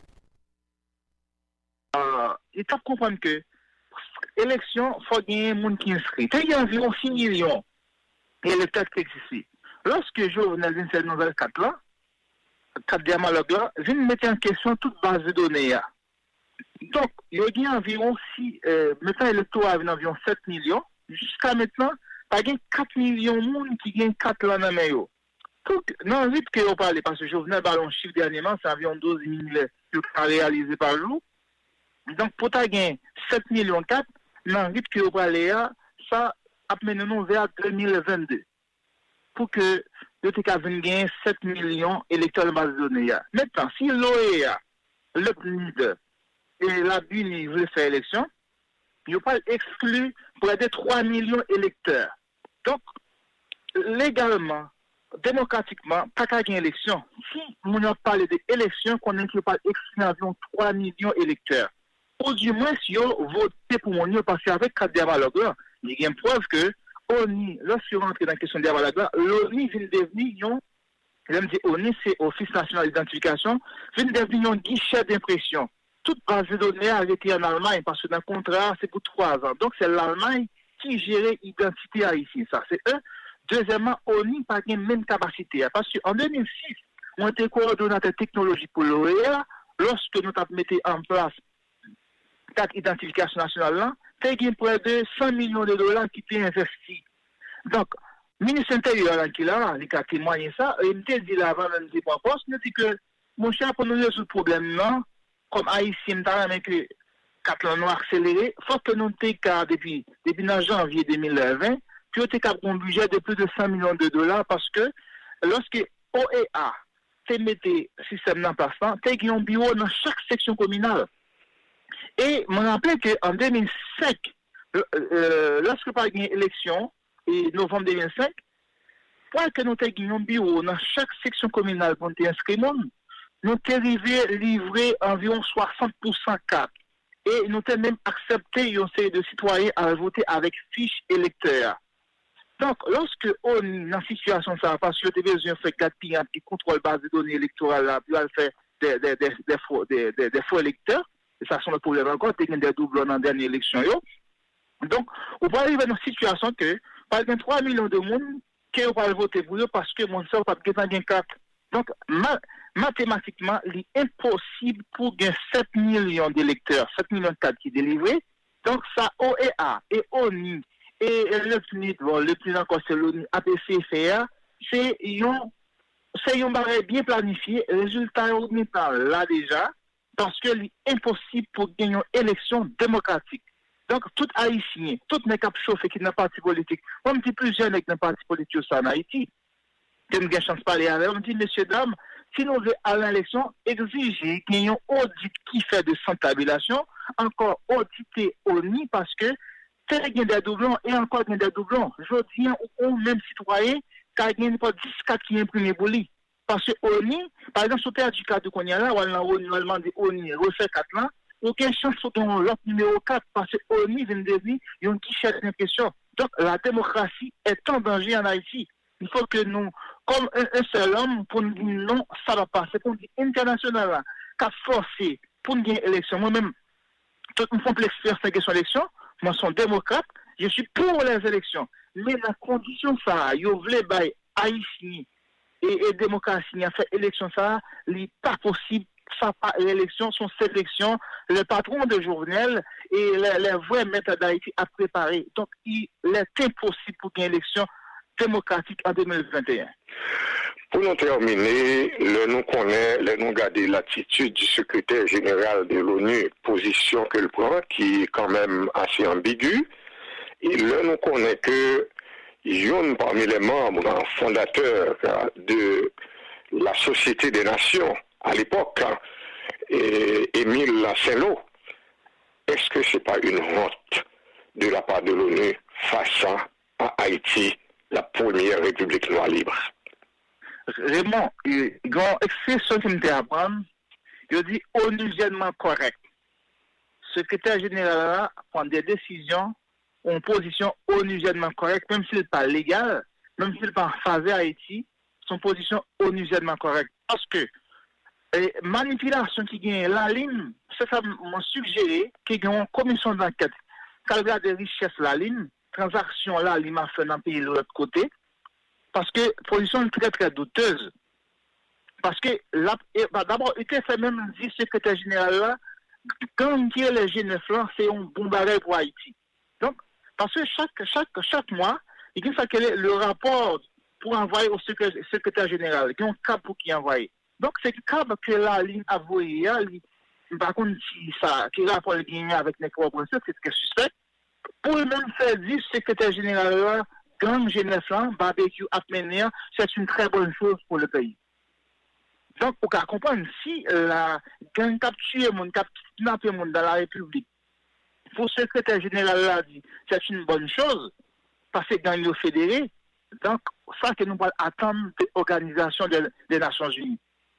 euh, il faut comprendre que l'élection, il faut gagner un monde qui est inscrit. Il y a environ six millions d'électeurs qui existent. Lorsque Jovenel vient faire dans quatre là, quatre diamalogues là, vient mettre en question toute base de données. Donc, il y a environ six, euh, maintenant l'électorat a environ sept millions. Jusqu'à maintenant, il y a quatre millions de monde qui gagnent quatre là dans le donc, non, vite que vous parlez, parce que Jovenel ballon chiffre dernièrement, c'est environ douze mille réalisés par jour. Donc, pour ta gain sept millions quatre, non, vite que vous parlez, ça amène nous vers deux mille vingt-deux. Pour que le T K gagne sept millions électeurs de base de données. Maintenant, si l'O E A, le P N I D et la B U N I veulent faire élection, ils ne pas exclu pour aider trois millions d'électeurs. Donc, légalement, démocratiquement, pas qu'à gagner élection. Si on a parlé d'élection, qu'on ne peut pas exclure environ trois millions d'électeurs. Ou du moins, si on vote pour mon parce qu'avec quatre dialogues, il y a une preuve que O N I, lorsqu'on rentre dans la question de dialogue, l'O N I vient devenir, j'aime dire O N I, c'est Office national d'identification, vient devenir un guichet d'impression. Toute base de données a été en Allemagne parce que dans le contrat, c'est pour trois ans. Donc, c'est l'Allemagne qui gère l'identité haïtienne. Ça, c'est un. Deuxièmement, O N I n'a pas la même capacité. Parce qu'en deux mille six, on était coordonnateur technologique pour l'O E A. Lorsque nous avons mis en place cette identification nationale, il y a près de cent millions de dollars qui étaient investis. Donc, le ministre intérieur qui là, il a témoigné ça, et il me dit là avant de dire pour poste, il dit que mon cher, pour nous résoudre ce problème-là, comme Haïtien, mais que quatre ans accéléré, il faut que nous ayons depuis, depuis janvier deux mille vingt, puis on a un budget de plus de cent millions de dollars parce que lorsque O E A te mettait système en place, tu as un bureau dans chaque section communale. Et je me rappelle qu'en deux mille cinq, euh, lorsque par une élection, et novembre deux mille cinq, pour que nous ayons un bureau dans chaque section communale pour nous inscrire, nous avons arrivé à livrer environ soixante pour cent quatre. Et nous avons même accepté une série de citoyens à voter avec fiche électeur. Donc, lorsque on est dans une situation ça, parce que tu as besoin de faire quatre pays qui contrôlent la base de données électorales, puis on faire des, des, des, des, faux, des, des, des faux électeurs, et ça sont le problème encore, tu as des doublons dans la dernière élection. Yo. Donc, on va arriver dans une situation que, par exemple, trois millions de monde qui vont voter pour eux parce que mon soeur n'a pas de carte. Donc, ma, mathématiquement, il est impossible pour gagner sept millions d'électeurs, sept millions de cartes qui sont délivrés. Donc, ça, O E A et O N I, et le plus, bon, le plus encore, c'est l'O N I, A P C F A, c'est un barrage bien planifié. Le résultat est là déjà, parce que c'est impossible pour gagner une élection démocratique. Donc, tout Haïtien, tout n'est qu'à chauffer qui n'a pas de parti politique. Moi, je dis plus jeune avec un parti politique en Haïti, que je n'ai chance de parler avec, je dis, messieurs, dames, si nous voulons à l'élection, exiger qu'il y ait un audit qui fait de tabulation, encore auditer O N I, parce que c'est des doublons et encore des doublons. Je dis au même citoyen qui a gagné pas dix quatre qui imprimé pour lui. Parce que O N I, par exemple, sur le du cas de Konya là, on a demandé O N I, refait quatre là, aucune chance sur l'autre numéro quatre, parce que O N I vient de devenir un guichet d'impression. Donc, la démocratie est en danger en Haïti. Il faut que nous, comme un, un seul homme, pour nous dire non, ça va pas. C'est pour dire international, qui a forcé pour une élection. Moi-même, tout le monde complexe faire cette question d'élection. Moi, je suis démocrate, je suis pour les élections. Mais la condition, ça, il voulait bailler Haïti et, et démocratie, a fait élection, ça, il n'est pas possible. Ça, l'élection, son sélection, le patron de Jovenel et les, les vrais maîtres d'Haïti à préparer. Donc, il est impossible pour qu'il y ait une élection démocratique en deux mille vingt et un. Pour nous terminer, le nous connaît, le nous garder l'attitude du secrétaire général de l'ONU, position qu'il prend, qui est quand même assez ambiguë. Et le nous connaît que Yon parmi les membres fondateurs de la Société des Nations à l'époque, et Émile Saint-Lô, est-ce que ce n'est pas une honte de la part de l'ONU face à Haïti, la première république noire libre? Raymond, il y a une expression qui me fait apprendre, il dit onusiennement correct. Le secrétaire général prend des décisions en position onusiennement correcte, même s'il n'est pas légal, même s'il n'est pas en phase à Haïti, son position onusiennement correcte. Parce que les manipulations qui gagnent la ligne, c'est ça m'a suggéré qu'il y a une commission d'enquête qui regarde des richesses la ligne, transaction là, il m'a fait dans le pays de l'autre côté, parce que la position est très très douteuse. Parce que là, bah, d'abord, il était fait même dit secrétaire général là, quand il y a les G neuf là, c'est un bon barrage pour Haïti. Donc, parce que chaque, chaque, chaque mois, il y a quel est le rapport pour envoyer au secrétaire, secrétaire général, il y a un cap pour qui envoyer. Donc, c'est le cap que la ligne a envoyé, par contre, si ça, qui rapport le gagné avec les corporations, c'est ce que suspect. Pour le même faire dire, secrétaire général là, gang G neuf là, barbecue à mener, c'est une très bonne chose pour le pays. Donc, on peut comprendre, si la gang capture mon cap kidnapper mon dans la République, pour le secrétaire général là dit, c'est une bonne chose, parce que gang est fédéré, donc, ça que nous allons attendre de l'Organisation des, des Nations Unies.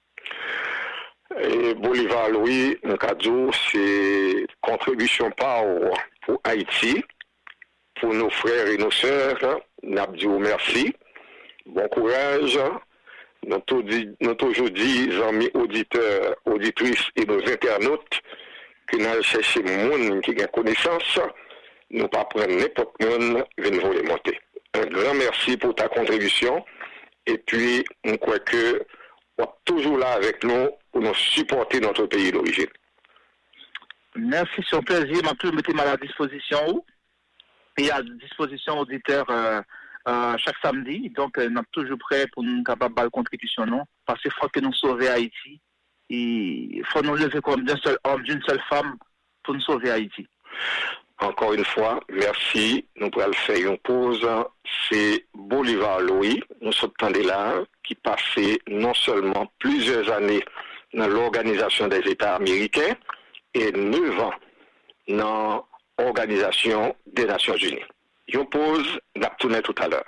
Et Bolivar Louis, Nkadjo, c'est contribution par pour Haïti, pour nos frères et nos sœurs, Nabdio, merci, bon courage. Nous toujours dit, amis auditeurs, auditrices et nos internautes, que nous allons chercher des gens qui ont connaissance, nous ne pas prendre n'importe qui venir vous les monter. Un grand merci pour ta contribution. Et puis, on croit que vous êtes toujours là avec nous pour nous supporter notre pays d'origine. Merci, c'est un plaisir. Je vais mettre à la disposition et à disposition auditeurs euh, euh, chaque samedi. Donc, euh, nous sommes toujours prêts pour nous capables de contribution, non? Parce qu'il faut que nous sauvions Haïti. Il faut nous lever comme d'un seul homme, d'une seule femme pour nous sauver Haïti. Encore une fois, merci. Nous pourrons faire une pause. C'est Bolivar Louis, nous sommes là, qui passait non seulement plusieurs années dans l'Organisation des États américains et neuf ans dans l'Organisation des Nations Unies. Une pause, nous allons tourner tout à l'heure.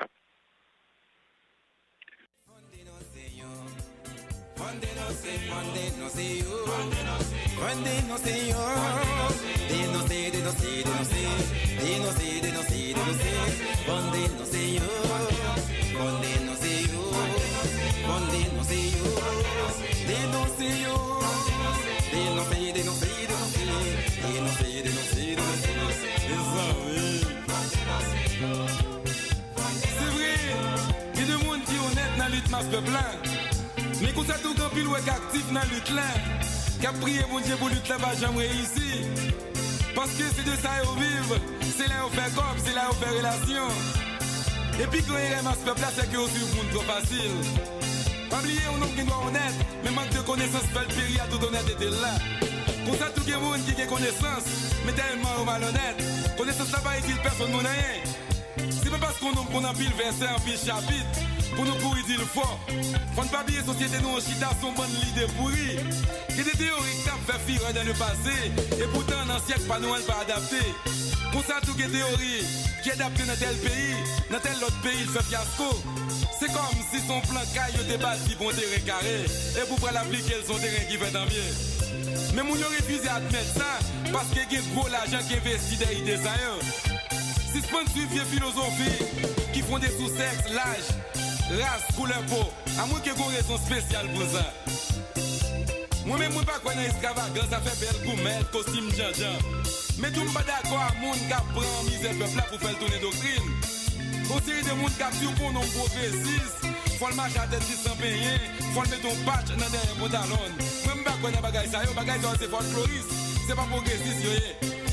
Mais qu'on s'est tout grand pile ou actif dans le lutte là, qui a prié mon Dieu pour lutte là va jamais réussir. Parce que c'est de ça qu'on vive, c'est là qu'on fait comme, c'est là qu'on fait relation. Et puis quand il y a un peuple là, c'est que aussi le monde trop facile. Pas oublier un homme qui doit honnête, mais manque de connaissance fait le péri à tout honnêteté là. Pour ça tout le monde qui a connaissance, mais tellement malhonnête. Connaissance là pas écrit personne mon rien. C'est pas parce qu'on a pile verset en pile chapitre. Pour nous courir dire le fort. Faut ne pas oublier société nous en chita son bonne l'idée pourrie. Il y a des théories qui ont fait fuir dans le passé. Et pourtant dans le siècle pas nous pas adapté. Pour ça tout les théories qui est adapté dans tel pays, dans tel autre pays il fait fiasco. C'est comme si son plan caille était bâti pour un terrain carré. Et pour l'appliquer son terrain qui fait tant mieux. Mais mon yo refusé à admettre ça parce qu'il y a gros l'argent qui investit dans l'idée ça. Si ce point de suivre philosophie qui font des sous-sexes, l'âge, race, couleur peau, à moins qu'il y ait une raison spéciale pour ça. Moi-même, je ne sais pas quoi dans l'extravagance, ça fait belle gourmette, costume jan-jan. Mais tout le monde pas d'accord à monde qui prend misère peuple là pour faire tourner doctrine. Au série de monde qui a sur pour non progressiste, faut le marcher à tête sans payer, faut le mettre un patch dans des pantalons. Moi, je ne sais pas quoi dans bagaille ça, bagaille ça c'est folkloriste, c'est pas progressiste, yo.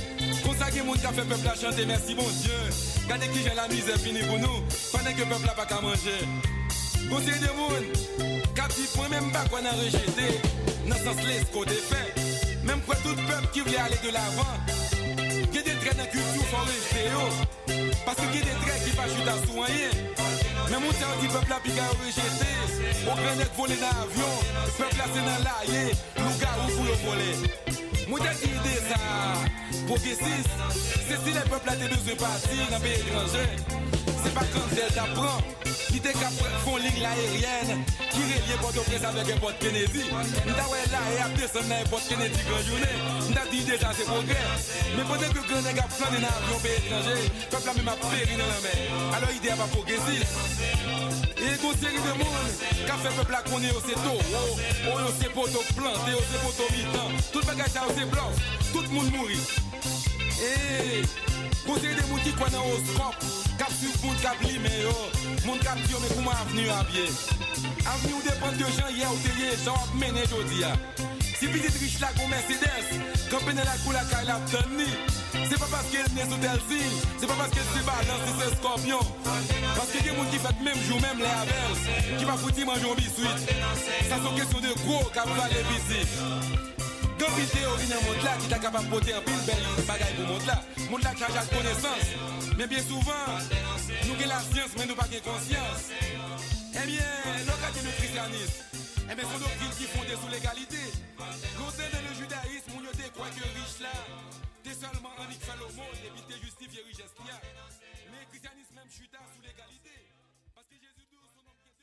Comme ça, il y a des gens qui fait peuple à chanter merci mon Dieu. Regardez qui j'ai la misère finie pour nous, pendant que le peuple n'a pas qu'à manger. Conseil de monde, qui point même pas qu'on a rejeté, dans ce sens là, ce qu'on fait. Même pour tout peuple qui voulait aller de l'avant, il y a des traits dans la culture faut rejeter. Parce qu'il y a des traits qui ne sont pas soigner. Même on dit que le peuple a pu rejeter. Au grand net volé dans l'avion, le peuple a c'est dans l'aïe, le gars où vous le voler. Moi j'ai dit idée ça, progressiste, c'est si le peuple a des besoins partir dans le pays étranger. C'est pas quand Delta prend, qui était capable de faire une ligne aérienne, qui relie Port-au-Prince avec Port Kennedy. Nous avons là et à descendre dans Port Kennedy grand journée. Nous avons dit déjà c'est progrès. Mais pendant que le grand nègre a plané dans l'avion pays étranger, le peuple a même a péri dans la mer. Alors l'idée n'est pas progressiste. Et il y a une série de monde qui a fait le peuple à connaître c'est tôt. Oh, c'est poteau planté, c'est poteau mi-temps. Tout le bagage c'est blanc, tout le monde mourit. Et conseil des gens qui croient dans l'horoscope, cap sur le monde cap limé, mon cap dit mais comment avenue à pied. Avenue où dépend de gens hier au télé, gens mené aujourd'hui. Si petit riche là comme Mercedes, quand peine la couleur la la tonni. C'est pas parce qu'elle est sous Delcy, c'est pas parce qu'elle se balance c'est scorpion. Parce qu'il y a des gens qui font même jour même les averses, qui va foutre manger un biscuit. Ça c'est question de gros cap va les visites. Quand il théorie dans le monde là, qui est capable de porter un pile belle bagaille pour le monde là, le monde là charge de connaissance. Mais bien souvent, nous avons la science, mais nous n'avons pas de conscience. Eh bien, l'occasion du christianisme, eh bien, c'est doctrine qui fondée sous l'égalité. L'autre dans le judaïsme, on y croit que riche là, t'es seulement un qui fait le monde, et puis t'es justifié richesse qu'il y a. Mais le christianisme même chuta sous l'égalité. Parce que Jésus dit son nom qui est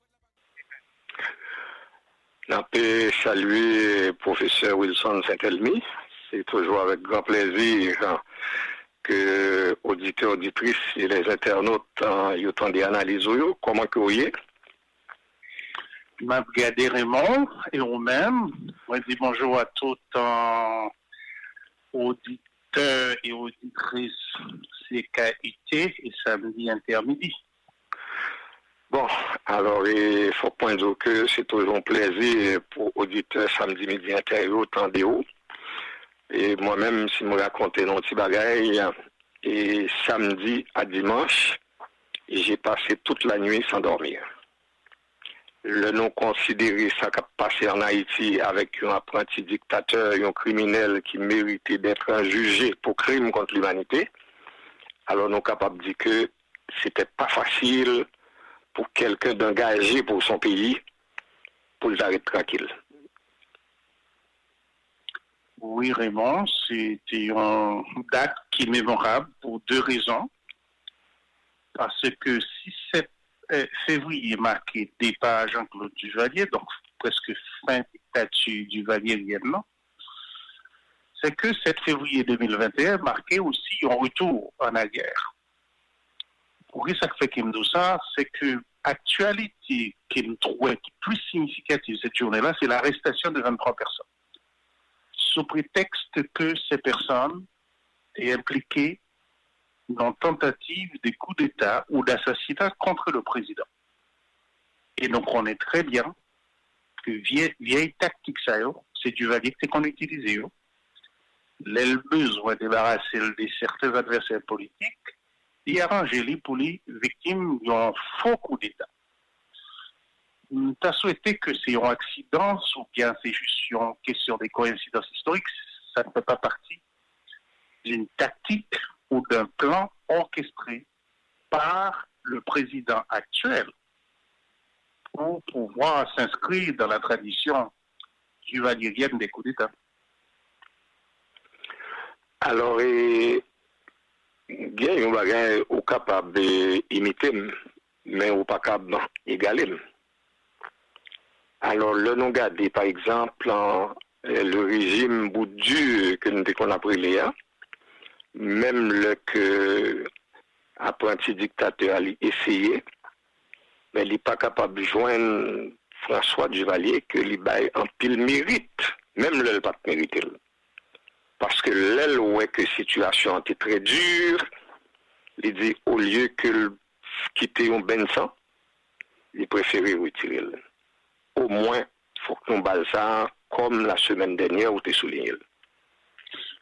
deux. On peut saluer le professeur Wilson Saint-Elmy. C'est toujours avec grand plaisir hein, que auditeurs, auditrices et les internautes hein, y ont des analyses. Comment que vous y êtes? Je m'appelle Raymond et vous-même. Je dis bonjour à tous les auditeurs et auditrices C K I T et samedi intermidi. Bon, alors il faut pointer que c'est toujours un plaisir pour auditeurs samedi midi intérieur, temps de haut. Et moi-même, si je me raconte un petit bagaille, et samedi à dimanche, j'ai passé toute la nuit sans dormir. Le non considéré ça qui a passé en Haïti avec un apprenti dictateur, un criminel qui méritait d'être jugé pour crime contre l'humanité, alors nous sommes capables de dire que c'était pas facile pour quelqu'un d'engagé pour son pays, pour les arrêter tranquille. Oui, Raymond, c'était une date qui est mémorable pour deux raisons. Parce que si c'est février marqué départ Jean-Claude Duvalier, donc presque fin dictature Duvalier-Liennon, c'est que sept février deux mille vingt et un marquait aussi un retour en arrière. Pour ça fait qu'il me dit ça, c'est que l'actualité qu'il me trouvait plus significative cette journée-là, c'est l'arrestation de vingt-trois personnes. Sous prétexte que ces personnes étaient impliquées dans tentative de coup d'État ou d'assassinat contre le président. Et donc on est très bien que vieille, vieille tactique ça, c'est Duvalier qu'on utilise. Le besoin de débarrasser de certains adversaires politiques et arranger pour les victimes d'un faux coup d'État. Tu as souhaité que c'est un accident ou bien c'est juste une question des coïncidences historiques, ça ne fait pas partie d'une tactique ou d'un plan orchestré par le président actuel pour pouvoir s'inscrire dans la tradition duvalérienne des coups d'État. Alors, il y a un bagage qui est capable d'imiter, mais qui n'est pas capable d'égaler. Alors, le nom gardé, par exemple, le régime Bouddhu que nous avons appris là, même le que apprenti dictateur a essayé, mais il n'est pas capable de joindre François Duvalier que il baille en pile mérite, même le pas mérité. Parce que là, où est que la situation était très dure, il dit au lieu que quitter un ben sang, il préférait retirer. Au moins, il faut que nous balle ça comme la semaine dernière où tu es souligné.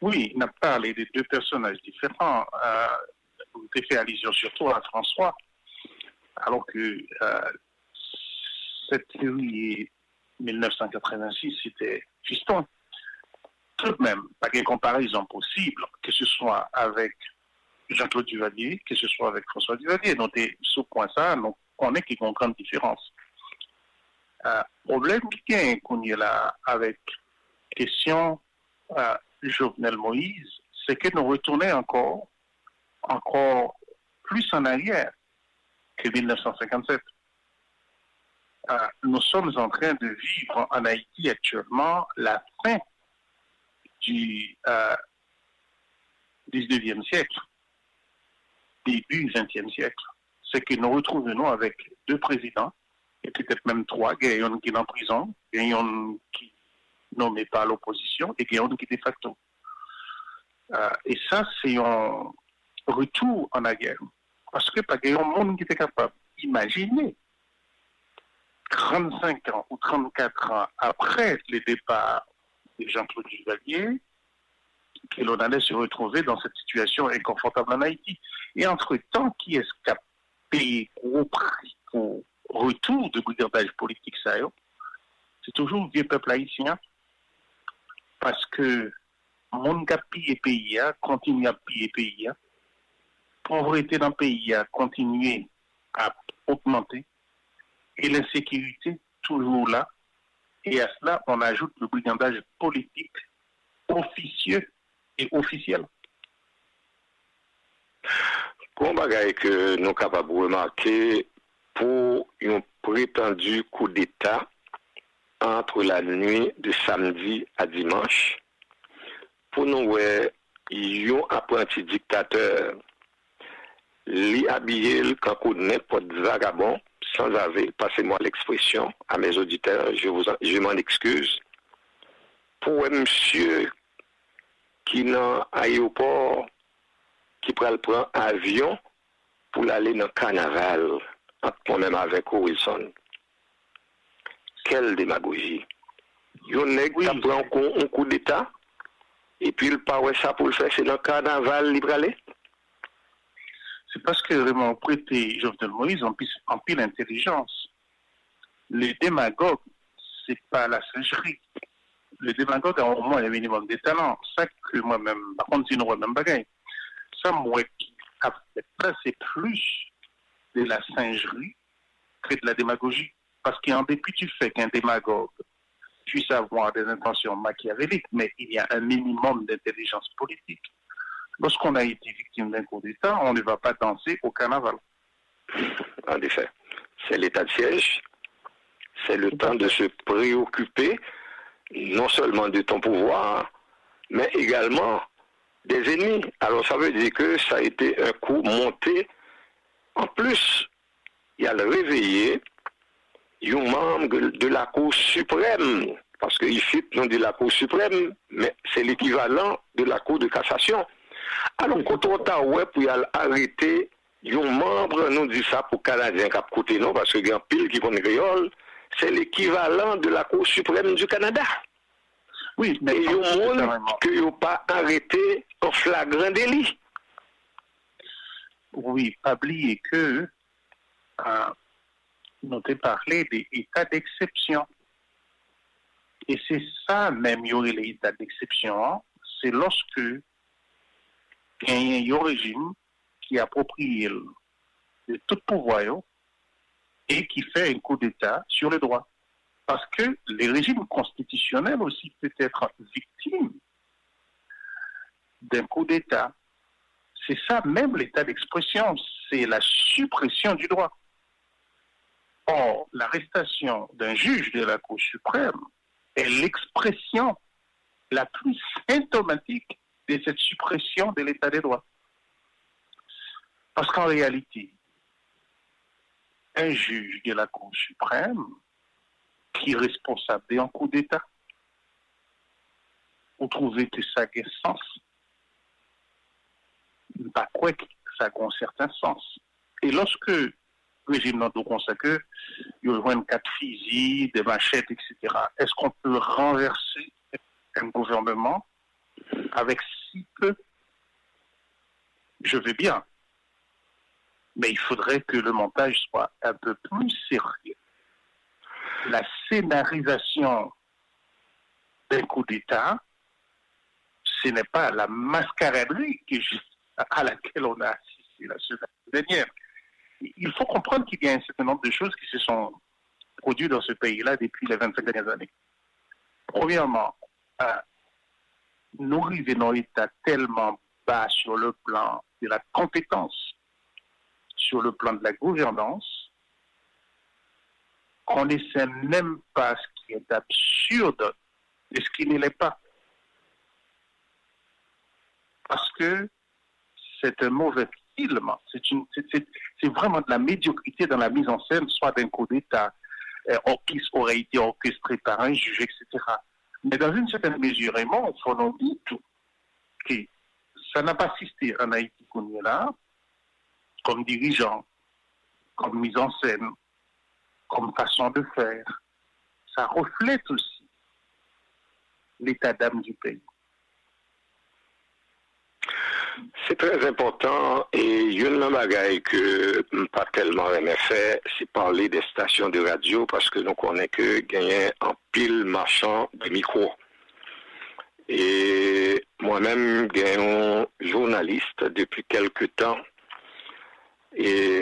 Oui, on a parlé de deux personnages différents. Euh, vous avez fait allusion surtout à François, alors que euh, sept février mille neuf cent quatre-vingt-six, c'était Fiston. Tout de même, pas de comparaison possible, que ce soit avec Jean-Claude Duvalier, que ce soit avec François Duvalier. Donc, sous point ça, donc, on est qu'il y a une grande différence. Euh, problème qui est qu'on y a là avec question euh, Jovenel Moïse, c'est que nous retournons encore, encore plus en arrière que mille neuf cent cinquante-sept. Euh, nous sommes en train de vivre en Haïti actuellement la fin du euh, dix-neuvième siècle, début vingtième siècle. C'est que nous retrouvons avec deux présidents, et peut-être même trois, Gaillon qui est en prison, Gaillon qui est nommé par l'opposition, et Gaillon qui est de facto. Euh, et ça, c'est un retour en arrière. Parce que pas Gaillon monde qui était capable d'imaginer trente-cinq ans ou trente-quatre ans après le départ de Jean-Claude Duvalier, que l'on allait se retrouver dans cette situation inconfortable en Haïti. Et entre-temps, qui est-ce qui a payé gros prix pour retour de brigandage politique, ça, c'est toujours le vieux peuple haïtien. Parce que mon qui a pillé pays, continue à piller pays. Pauvreté dans le pays a continué à augmenter. Et l'insécurité, toujours là. Et à cela, on ajoute le brigandage politique officieux et officiel. Bon bagay que nous sommes capables de remarquer pour un prétendu coup d'État entre la nuit de samedi à dimanche, pour nous voir un apprenti dictateur, li habillé le canco de n'importe vagabond, sans avoir, passez-moi l'expression à mes auditeurs, je, vous en, je m'en excuse, pour un monsieur qui dans l'aéroport, qui prend un avion pour aller dans le carnaval, même avec Wilson. Quelle démagogie. Il y a un qui prend un coup d'État, et puis il parle ça pour le faire, c'est dans le carnaval libre aller. C'est parce que vraiment prêté Jovenel Moïse en pile, en pile intelligence. Les démagogues, c'est pas la singerie. Les démagogues ont au moins un minimum de talent. Ça que moi-même, par contre, sinon, même bagaille. Ça, moi, qui a fait ça, c'est plus de la singerie que de la démagogie. Parce qu'en dépit du fait qu'un démagogue puisse avoir des intentions machiavéliques, mais il y a un minimum d'intelligence politique. Lorsqu'on a été victime d'un coup d'État, on ne va pas danser au carnaval. En effet, c'est l'état de siège, c'est le temps de se préoccuper non seulement de ton pouvoir, mais également des ennemis. Alors ça veut dire que ça a été un coup monté. En plus, il y a le réveillé, il y a un membre de la Cour suprême, parce que ici, on dit la Cour suprême, mais c'est l'équivalent de la Cour de cassation. Alors, quand on a ouais, pour arrêter, un membre nous dit ça pour Canadiens qui a côté non, parce que il y a un pile qui connaît créole, c'est l'équivalent de la Cour suprême du Canada. Oui, mais il y a un monde qui n'a pas arrêté en flagrant délit. Oui, pas oublier que euh, nous avons parlé des états d'exception. Et c'est ça même, il y aurait les états d'exception, c'est lorsque il y a un régime qui approprie de tout pouvoir et qui fait un coup d'État sur les droits. Parce que les régimes constitutionnels aussi peuvent être victimes d'un coup d'État. C'est ça même l'état d'expression, c'est la suppression du droit. Or, l'arrestation d'un juge de la Cour suprême est l'expression la plus symptomatique de cette suppression de l'état des droits. Parce qu'en réalité, un juge de la Cour suprême qui est responsable d'un coup d'État, vous trouvez que ça a un sens? Pas quoi que ça a un certain sens. Et lorsque le régime n'a pas consacré, il y a vingt-quatre fusils, des machettes, et cetera, est-ce qu'on peut renverser un gouvernement avec si peu, je veux bien. Mais il faudrait que le montage soit un peu plus sérieux. La scénarisation d'un coup d'État, ce n'est pas la mascaraderie que je, à laquelle on a assisté la semaine dernière. Il faut comprendre qu'il y a un certain nombre de choses qui se sont produites dans ce pays-là depuis les vingt-cinq dernières années. Premièrement, euh, nous revenons à un état tellement bas sur le plan de la compétence, sur le plan de la gouvernance, qu'on ne sait même pas ce qui est absurde et ce qui ne l'est pas. Parce que c'est un mauvais film, c'est, une, c'est, c'est, c'est vraiment de la médiocrité dans la mise en scène, soit d'un coup d'État euh, qui aurait été orchestré par un juge, et cetera. Mais dans une certaine mesure, il faut nous dire tout, que ça n'a pas assisté en Haïti qu'on est là, comme dirigeant, comme mise en scène, comme façon de faire. Ça reflète aussi l'état d'âme du pays. C'est très important et une bagaille que pas tellement aimé faire, c'est parler des stations de radio parce que nous connaissons que gagner en pile marchand de micro. Et moi-même, j'ai un journaliste depuis quelque temps et